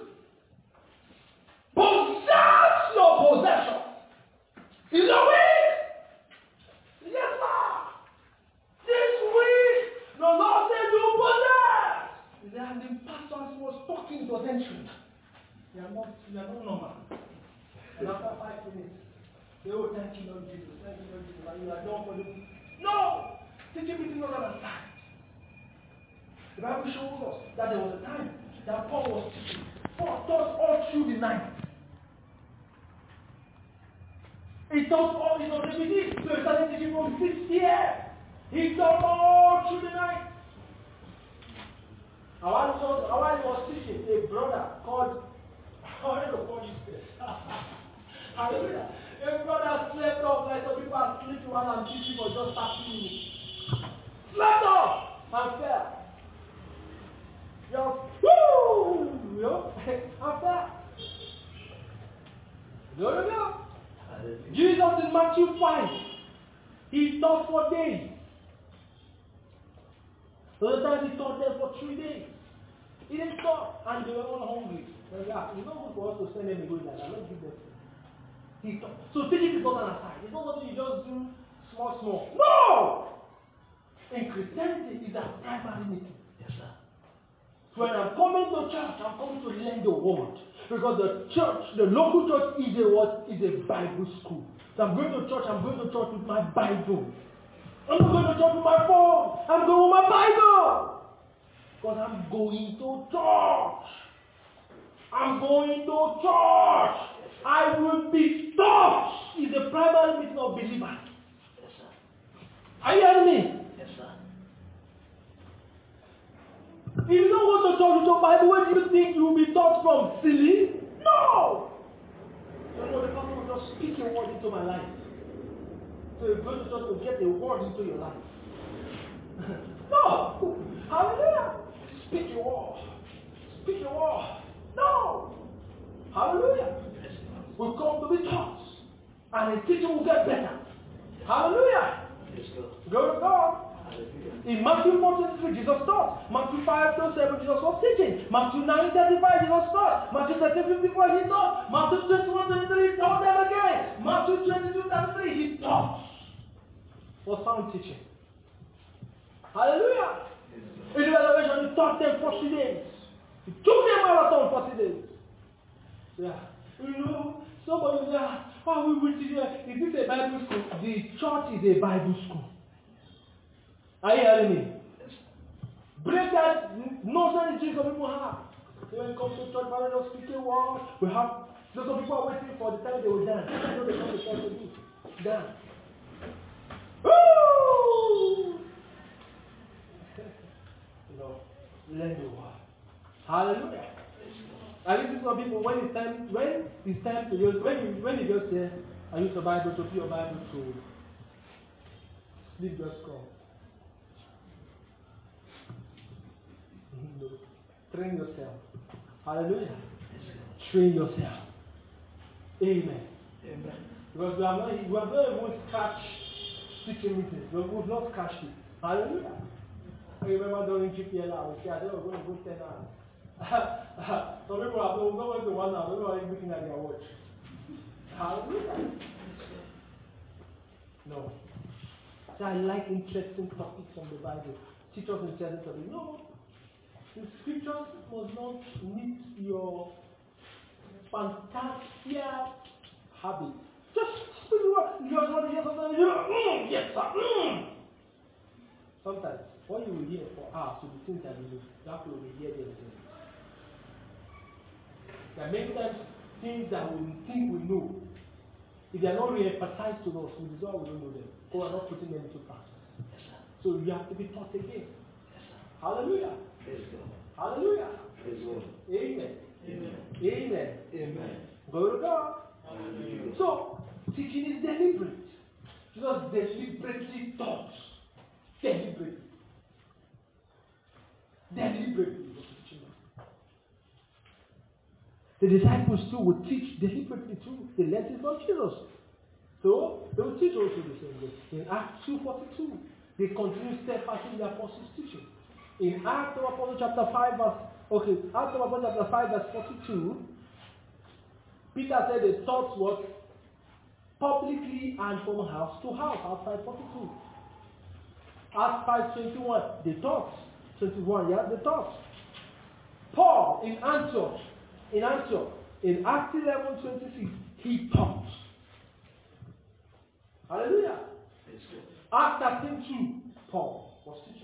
Possess your possession. Is your week? Yes, sir. This week, the Lord said you possess. He said, and the pastor was talking to attention. They are not, they are not normal. And after five minutes, they will thank you, Lord Jesus. Thank you, Lord Jesus. And you are done for them. No! Teaching meeting was on a time. The Bible shows us that there was a time that Paul was teaching. Paul taught all through the night. He taught all, he taught everything. So he started teaching from six p.m. He taught all through the night. And while he was, while he was teaching, a brother called, I don't know what you say. Hallelujah. A brother slept off like some people are sleeping while I'm teaching for just thirty minutes. Slept off and fell. Just, woo! You know? And fell. Glory to God. Jesus in Matthew five, he taught for days. So the time he taught them for three days. He didn't stop, and they were all hungry. Well, yeah, it's not good for us to send them away like that. Let's give them food. He taught. So teaching is not an aside. It's not something you just do small, small. No! In Christianity, it's a primary meeting. Yes, sir. When I'm coming to church, I'm coming to learn the word. Because the church, the local church is a what? Is a Bible school. So I'm going to church, I'm going to church with my Bible. I'm not going to church with my phone. I'm going with my Bible. Because I'm going to church. I'm going to church. I will be taught. Is the primary meeting of believers. Yes, sir. Are you hearing me? Yes, sir. If you don't go to church with your Bible, where do you think you will be taught from? Silly? No! You know, the pastor will just speak a word into my life. So you're going to church to get a word into your life. No! Hallelujah! Speak your word. Speak your word. No! Hallelujah! We'll come to be taught. And the teaching will get better. Hallelujah! Glory to God. In Matthew four twenty-three, Jesus taught. Matthew five twenty-seven, Jesus was teaching. Matthew nine thirty-five, Jesus taught. Matthew thirteen fifty-four, he taught. Matthew twenty-one twenty-three, he taught them again. Matthew twenty-two thirty-three, he taught. Was sound teaching. Hallelujah. In the revelation, he taught them forty days. He took them marathon forty days. Yeah. You know, somebody said, oh, we will teach you. Is this a Bible school? The church is a Bible school. Are you hearing me? Break that nonsense dreams some people have. When it comes to church, Father, just speak a word. We have, those some people are waiting for the time they will dance. I know they come to church to do. Dance. Woo! You know, learn the word. Hallelujah. I listen to some people when it's time when it's time to use when you when you just say I use the Bible to your Bible to sleep just come. No. Train yourself. Hallelujah. Train yourself. Amen.
Amen.
Because we have not we have not even scratched teaching meetings. We have not scratched it. Hallelujah. I remember during G P L I would say I don't want to go ten hours. Some people have no going to one hour, everybody is looking at their watch. Hallelujah. No. So I like interesting topics from the Bible. Teach us interesting topics. No. The scriptures must not meet your fantasia habit. Just speak the word. You just want to hear something. You know, mm, yes, sir. Mm. Sometimes, what you will hear for hours will be things that you know. You have to hear them. There are many times things that we think we know. If they are not re-emphasized to us, we dissolve, we don't know them. Or we are not putting them into practice. Yes, so you have to be taught again. Yes, hallelujah. Praise God. Hallelujah. Praise God. Amen. Amen. Amen. Amen. Glory to God. Hallelujah. So, teaching is deliberate. Jesus deliberately taught. Deliberately. Deliberately. The disciples too would teach deliberately too. They learned it from Jesus. So they will teach also the same way. In Acts two forty-two, they continue steadfastly in the apostles' teaching. In Acts of Apostles chapter five verse okay, Acts of Apostles chapter five verse forty-two, Peter said they taught what? Publicly and from house to house. Acts five forty-two. Acts five twenty-one, they taught. twenty-one, yeah, they taught. Paul in Antioch. In Antioch, in Acts eleven twenty-six, he taught. Hallelujah. Acts thirteen two, Paul was teaching.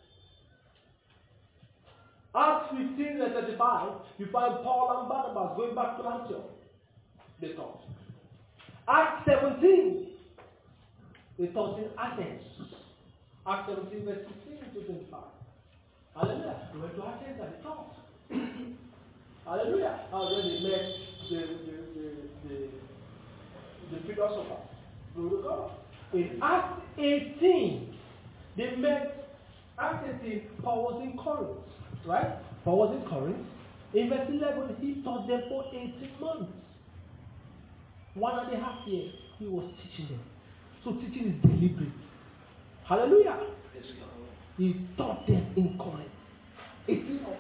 Acts fifteen thirty-five, you find Paul and Barnabas going back to Antioch. They taught. Acts seventeen, they taught in Athens. Acts seventeen verse sixteen to twenty-five. Hallelujah. They went to Athens and they taught. Hallelujah. How then they met the the the the, the philosophers. Glory to God. In Acts eighteen, they met. Acts eighteen, Paul was in Corinth. Right? Paul was in Corinth. In verse eleven, he taught them for eighteen months. One and a half years, he was teaching them. So teaching is deliberate. Hallelujah. He taught them in Corinth. eighteen months.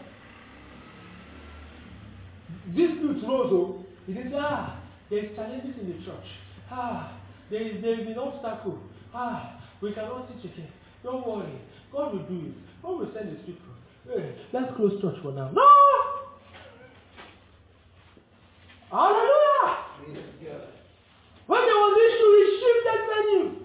Disputes rose. He didn't say, ah, there is challenges in the church. Ah, there is there is an obstacle. Ah, we cannot teach again. Don't worry. God will do it. God will send his people. Hey, let's close church for now. No! Hallelujah! Yes, when there was issue, he shifted menu.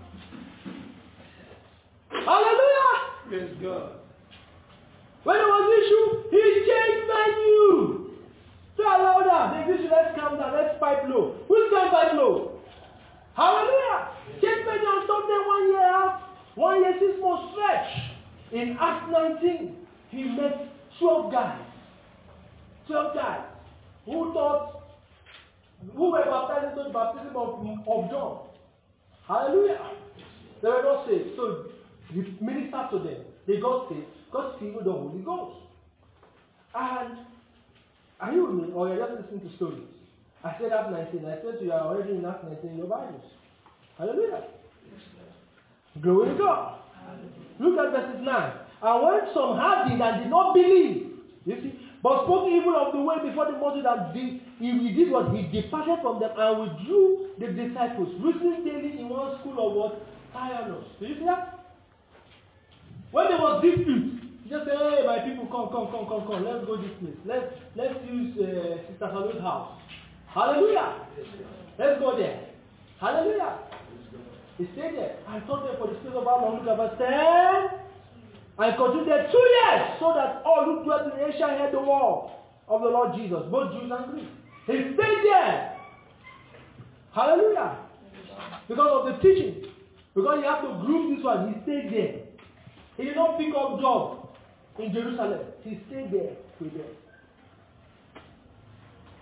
Hallelujah!
Praise God.
When there was issue, he changed menu. Say louder. They issue, let's calm down, let's pipe low. Who's going pipe low? Hallelujah! Change menu and stop them one year out. One year, six months stretch. In Acts nineteen, he met twelve guys. Twelve guys who thought, who were baptized into the baptism of, of John. Hallelujah. They were not saved. So he ministered to them. They got saved. Got filled with the Holy Ghost. And are you with me? Or you're just listening to stories? I said Acts nineteen. I said you are already in Acts nineteen in your Bibles. Hallelujah. Glory to God. Look at verses nine. And when some had it and did not believe, you see, but spoke evil of the way before the multitude, and did, he, he did what? He departed from them and withdrew the disciples, reasoning daily in one school of what? Tyrannus. Do you see that? When there was dispute, he just said, hey, my people, come, come, come, come, come, let's go this place. Let's, let's use uh, Sister Salo's house. Hallelujah. Let's go there. Hallelujah. He stayed there and taught them for the space of how long? Look at verse ten. And continued there two years, so that all who dwelt in Asia heard the word of the Lord Jesus, both Jews and Greeks. He stayed there. Hallelujah. Because of the teaching. Because you have to group this one. He stayed there. He did not pick up job in Jerusalem. He stayed there with them.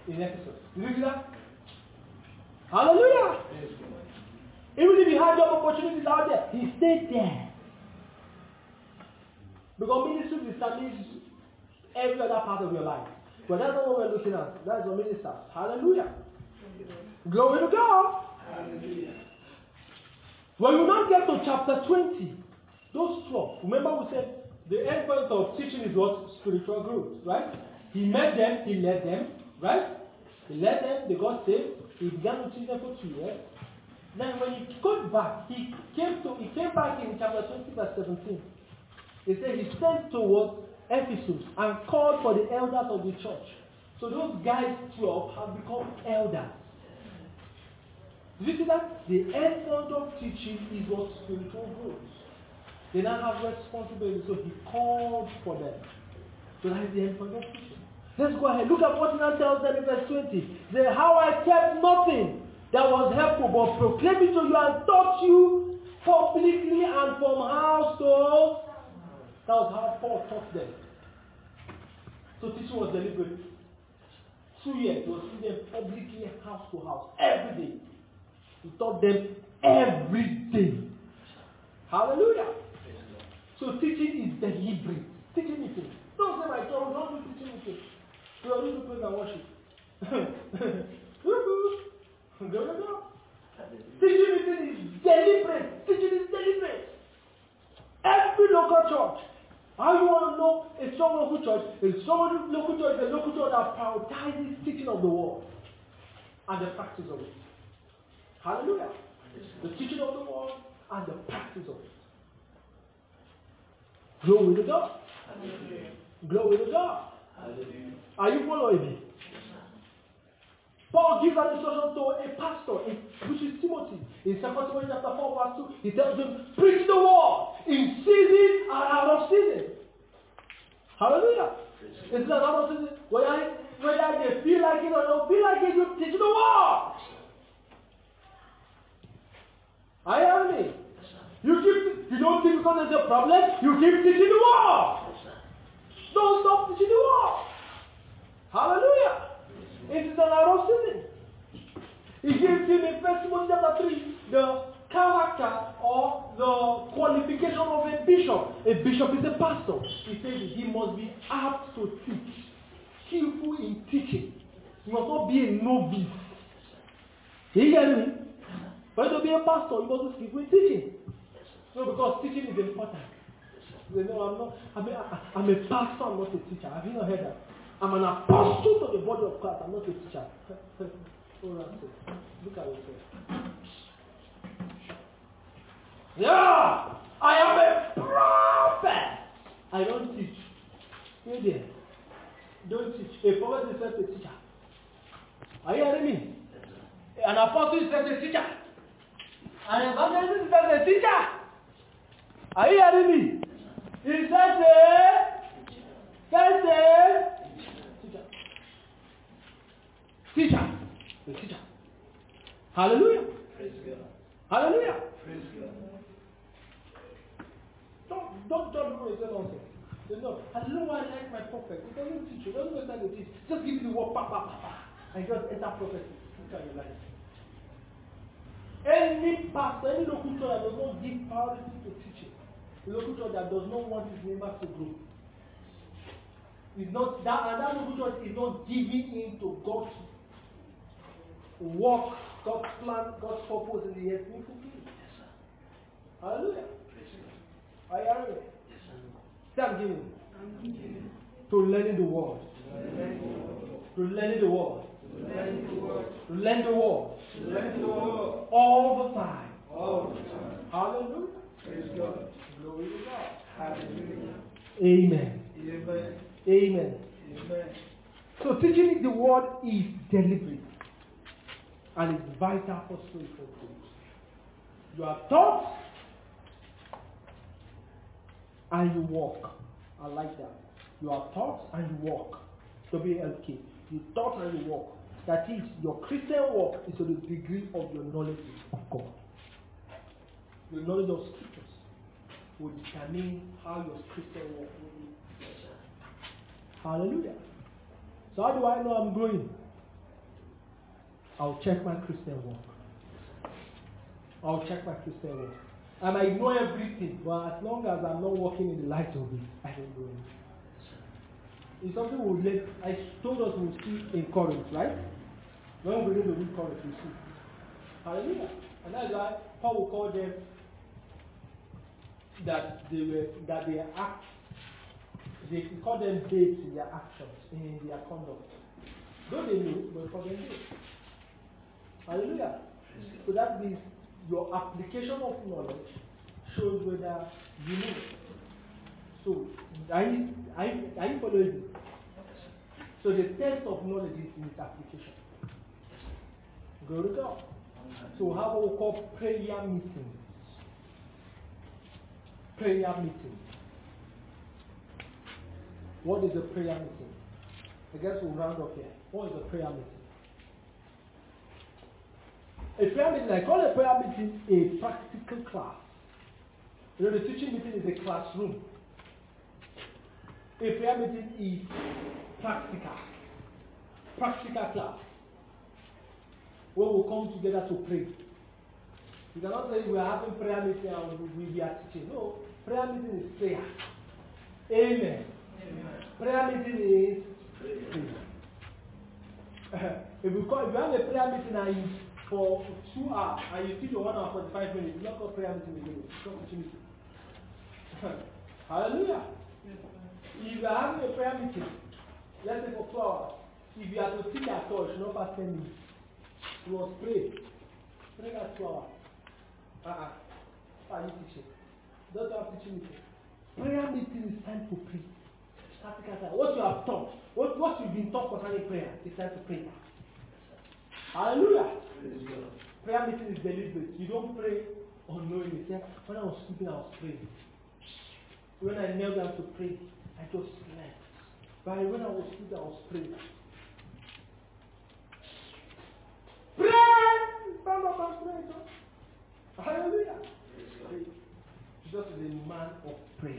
in Ephesus. Did you see that? Hallelujah. Even if he had job opportunities out there, he stayed there. Because ministry determines every other part of your life. But that's not what we're looking at. That's your ministers. Hallelujah. Glory to God.
Hallelujah.
When you now get to chapter twenty, those twelve, remember we said the end point of teaching is what? Spiritual growth, right? He met them, he led them, right? He led them, they got saved. He began to teach them for two years. Then when he got back, he came to he came back in chapter twenty, verse seventeen. He said he sent towards Ephesus and called for the elders of the church. So those guys twelve have become elders. Did you see that? The end point of teaching is what? Spiritual growth. They now have responsibility, so he called for them. So that is the end point of teaching. Let's go ahead. Look at what he now tells them in verse twenty. Say, how I kept nothing that was helpful, but proclaimed it to you and taught you publicly and from house to house. That was how Paul taught them. So teaching was deliberate. Two years, he was teaching them publicly, house to house, every day. He taught them every day. Hallelujah. So teaching is deliberate. Teaching meeting. Don't say my child, don't do teaching meeting. We are going to praise and worship. Go, go, go. Teaching meeting is deliberate. Teaching is deliberate. Every local church. How you want to know a strong local church? A strong local church is a local church that prioritizes teaching of the word and the practice of it. Hallelujah. The teaching of the word and the practice of it. Glory to God. Hallelujah. Glory to God. Hallelujah. Are you following me? Paul gives an instruction to a pastor, which is Timothy. In Second Timothy chapter four, verse two, he tells him, preach the word in season and out of season. Hallelujah. It's not out of season. Whether, whether they feel like it or don't feel like it, you teach the word. Are you hearing me? You keep, you don't think because there's a problem, you keep teaching the word. Don't stop teaching the word. Hallelujah. It is an out of season. He gives him in First Timothy chapter three the character or the qualification of a bishop. A bishop is a pastor. He says he must be apt to teach, skillful in teaching. He must not be a novice. Do you get me? But to be a pastor, you must be skillful in teaching. No, because teaching is important. You know, I'm not. I'm a, I'm a pastor. I'm not a teacher. Have you not heard that? I'm an apostle to the body of Christ. I'm not a teacher. Look at yourself. Yeah, I am a prophet. I don't teach. You there? Don't teach. A prophet is just a teacher. Are you hearing me? An apostle is just a teacher. An evangelist is just a teacher. Are you hearing me? He's just a just a teacher. Teacher. The teacher. Hallelujah.
Praise God.
Hallelujah.
Praise God.
Don't don't judge people and say nonsense. Say no. I don't know why I like my prophet. He doesn't teach you. He doesn't understand the teach. Just give you the word pa pa pa pa and just enter prophecy. Look at your life. Any pastor, any local church that does not give priority to teaching, a local church that does not want his members to grow, is not that, and that local church is not giving in to God's work, God's plan, God's purpose in the earth being fulfilled. Yes, sir. Hallelujah. Are you hearing me? Yes, sir. Say I'm giving. I'm giving. To learning the word. To learning the word. To learn the word. To learn the word. To learn the word. All the time. All the time. Hallelujah.
Praise God.
Glory to God.
Hallelujah.
Amen.
Amen.
Amen.
Amen.
So teaching the word is deliberate and it's vital for spiritual growth. You are taught and you walk. I like that. You are taught and you walk. W L K. You taught and you walk. That is, your Christian walk is to the degree of your knowledge of God. Your knowledge of scriptures will determine how your Christian walk will be. Hallelujah. So how do I know I'm growing? I'll check my Christian walk. I'll check my Christian walk. I might know everything, but as long as I'm not walking in the light of it, I don't know anything. It's something we'll let, I told us we'll see in Corinth, right? When we read the read Corinth, we see. Hallelujah. And that's why Paul will call them that they were that they act, they call them babes in their actions, in their conduct. Though they knew, but for them babes. Hallelujah. So that means your application of knowledge shows whether you know. So are you, are you, are you following me? So the test of knowledge is in its application. Glory to God. So how we call prayer meetings. Prayer meeting. What is a prayer meeting? I guess we'll round up here. What is a prayer meeting? A prayer meeting, I call a prayer meeting a practical class. You know, the teaching meeting is a classroom. A prayer meeting is practical. Practical class. Where we'll come together to pray. You cannot say we are having prayer meeting and we, we are teaching. No, prayer meeting is prayer. Amen. Amen. Prayer meeting is prayer. Uh, if, we call, if you have a prayer meeting and you, for two hours and you teach for one hour forty-five minutes, it's not called prayer meeting again. It's called teaching meeting. Hallelujah. Yes, if you are having a prayer meeting, let's say for two hours, if you are to teach at all, you should not pass ten minutes. You must pray. Pray that two hours. Uh-uh. How are you teaching? Don't have teaching meeting. Prayer meeting is time to pray. What you have taught, what, what you've been taught concerning prayer, it's time to pray. Hallelujah. Prayer meeting is deliberate. You don't pray unknowingly. When I was sleeping, I was praying. When I knelt down to pray, I just slept. But when I was sleeping, I was praying. Pray! Stand up and pray. Hallelujah. Jesus is a man of prayer.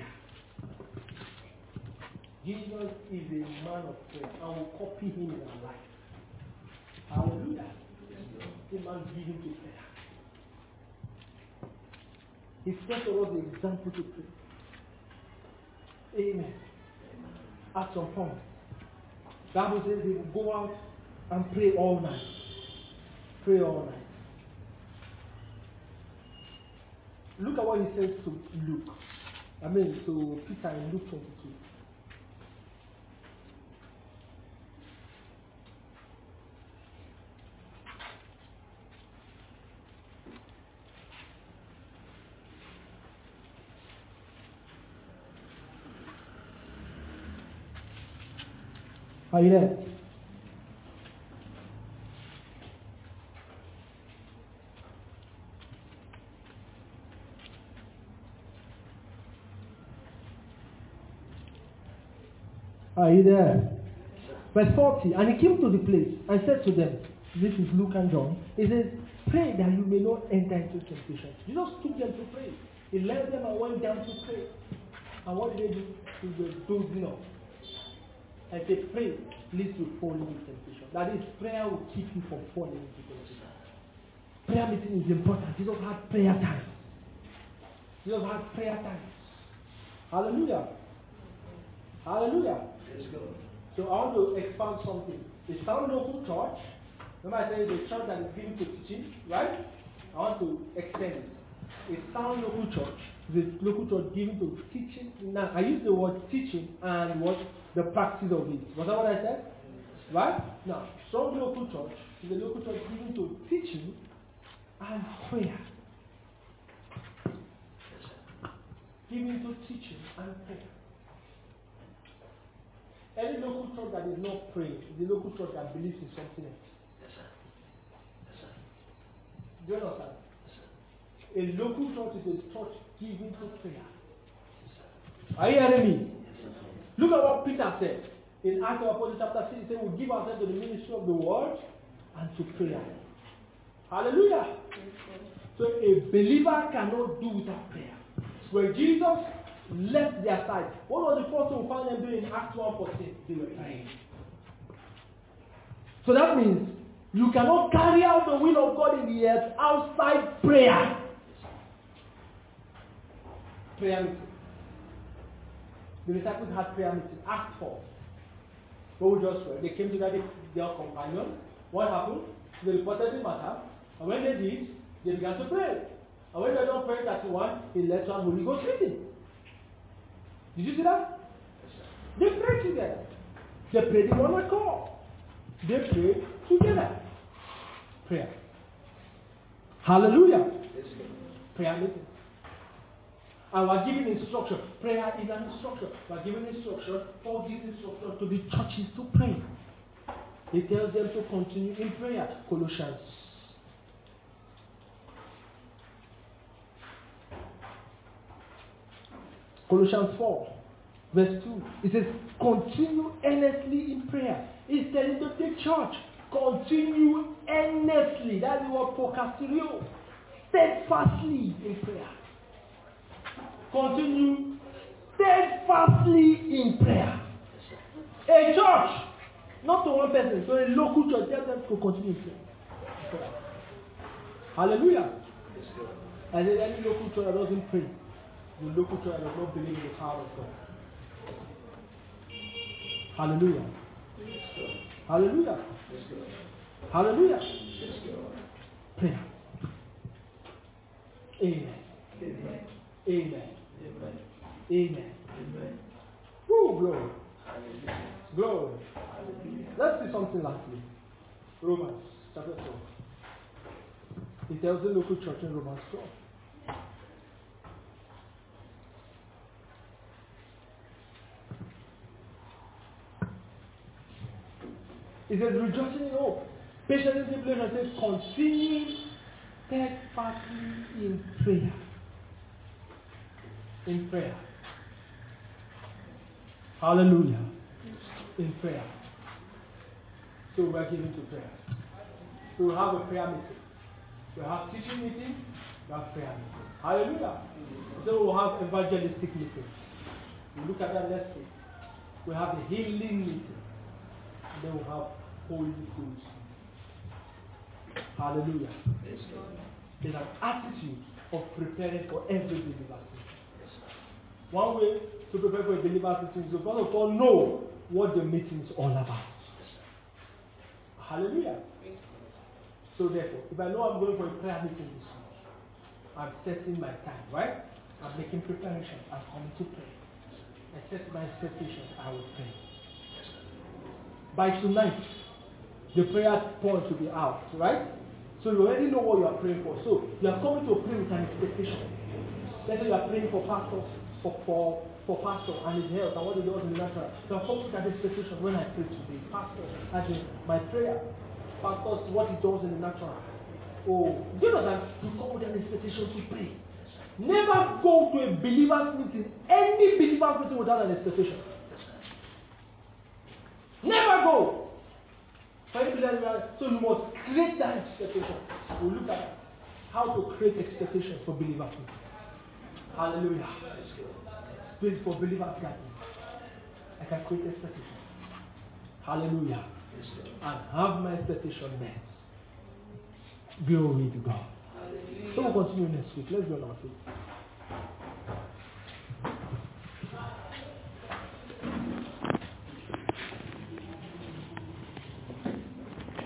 Jesus is a man of prayer, and we'll copy him in our life. Hallelujah. A man given to prayer. He set for us the example to pray. Amen. At some point, the Bible says they will go out and pray all night. Pray all night. Look at what he says to Luke. I mean to Peter in Luke twenty-two. Are you there? Are you there? Verse forty. And he came to the place and said to them, this is Luke and John, he says, pray that you may not enter into temptation. Jesus took them to pray. He left them and went down to pray. And what did they do? They were dozing off. I say pray, lest you fall into temptation. That is, prayer will keep you from falling into temptation. Prayer meeting is important. Jesus had prayer time. Jesus had prayer time. Hallelujah. Hallelujah. So I want to expand something. The Sound Local Church, remember I said the church that is given to teaching, right? I want to extend it. A Sound Local Church is a local church given to teaching. Now I use the word teaching and what the practice of it. Was that what I said? Right? Now, Strong Local Church is a local church given to teaching and prayer. Given to teaching and prayer. Any local church that is not praying is a local church that believes in something else. Yes, sir. Yes, sir. Do you understand? Yes, sir. A local church is a church given to prayer. Yes, sir. Are you hearing me? Yes, sir. Look at what Peter said in Acts of Apostles chapter six. He said, "We give ourselves to the ministry of the word and to prayer." Hallelujah. Yes, so a believer cannot do without prayer. When Jesus left their side, what was the first thing we found them doing in Acts one fourteen? They were praying. So that means You cannot carry out the will of God in the earth outside prayer. Prayer meeting. The disciples had prayer meeting. Acts four. What we just read. They came together, their companion. What happened? They reported the matter. And when they did, they began to pray. And when they don't pray thirty-one, he led one Holy Ghost meeting. Did you see that? They prayed together. They prayed in one accord. They prayed together. Prayer. Hallelujah. Prayer meeting. And we're giving instruction. Prayer is an instruction. We're giving instruction. Paul gives instruction to the churches to pray. He tells them to continue in prayer. Colossians. Colossians four, verse two. It says, continue earnestly in prayer. He's telling the church, continue earnestly. That's the word procrastinio. Steadfastly in prayer. Continue steadfastly in prayer. A church, not to one person, so a local church, tell them to continue in prayer. Hallelujah. And then any local church that doesn't pray, the local church does not believe in the power of God. Hallelujah. Hallelujah. Hallelujah. Prayer. Amen. Amen. Amen. Amen. Amen. Amen. Woo, glory. Glory. Let's see something lastly. Romans chapter twelve. He tells the local church in Romans twelve. It says, rejoicing in hope. Patience in tribulation. It says, continue steadfastly in prayer. In prayer. Hallelujah. In prayer. So we are given to prayer. So we have a prayer meeting. We have teaching meeting. We have prayer meeting. Hallelujah. So we have evangelistic meeting. We look at that next week. We have the healing meeting. And then we have Holy Ghost. Hallelujah. There's an attitude of preparing for every believer's meeting. One way to prepare for a believer's meeting is to first of all know what the meeting is all about. Hallelujah. So therefore, if I know I'm going for a prayer meeting this week, I'm setting my time, right? I'm making preparations. I'm coming to pray. I set my expectations. I will pray. By tonight, the prayer point will be out, right? So you already know what you are praying for. So you are coming to pray with an expectation. Let's say you are praying for pastors, for for, for pastor and his health and what he does in the natural. You are coming with an expectation when I pray today. Pastor, as in my prayer, pastors, what he does in the natural. Oh, do you know that you come with an expectation to pray? Never go to a believer's meeting, any believer's meeting without an expectation. Never go. So you must create that expectation. We'll look at how to create expectation for believers. Hallelujah. Spirit for believers gathering. I can create expectation. Hallelujah. And have my expectation met. Glory to God. So we'll continue next week. Let's go on our feet.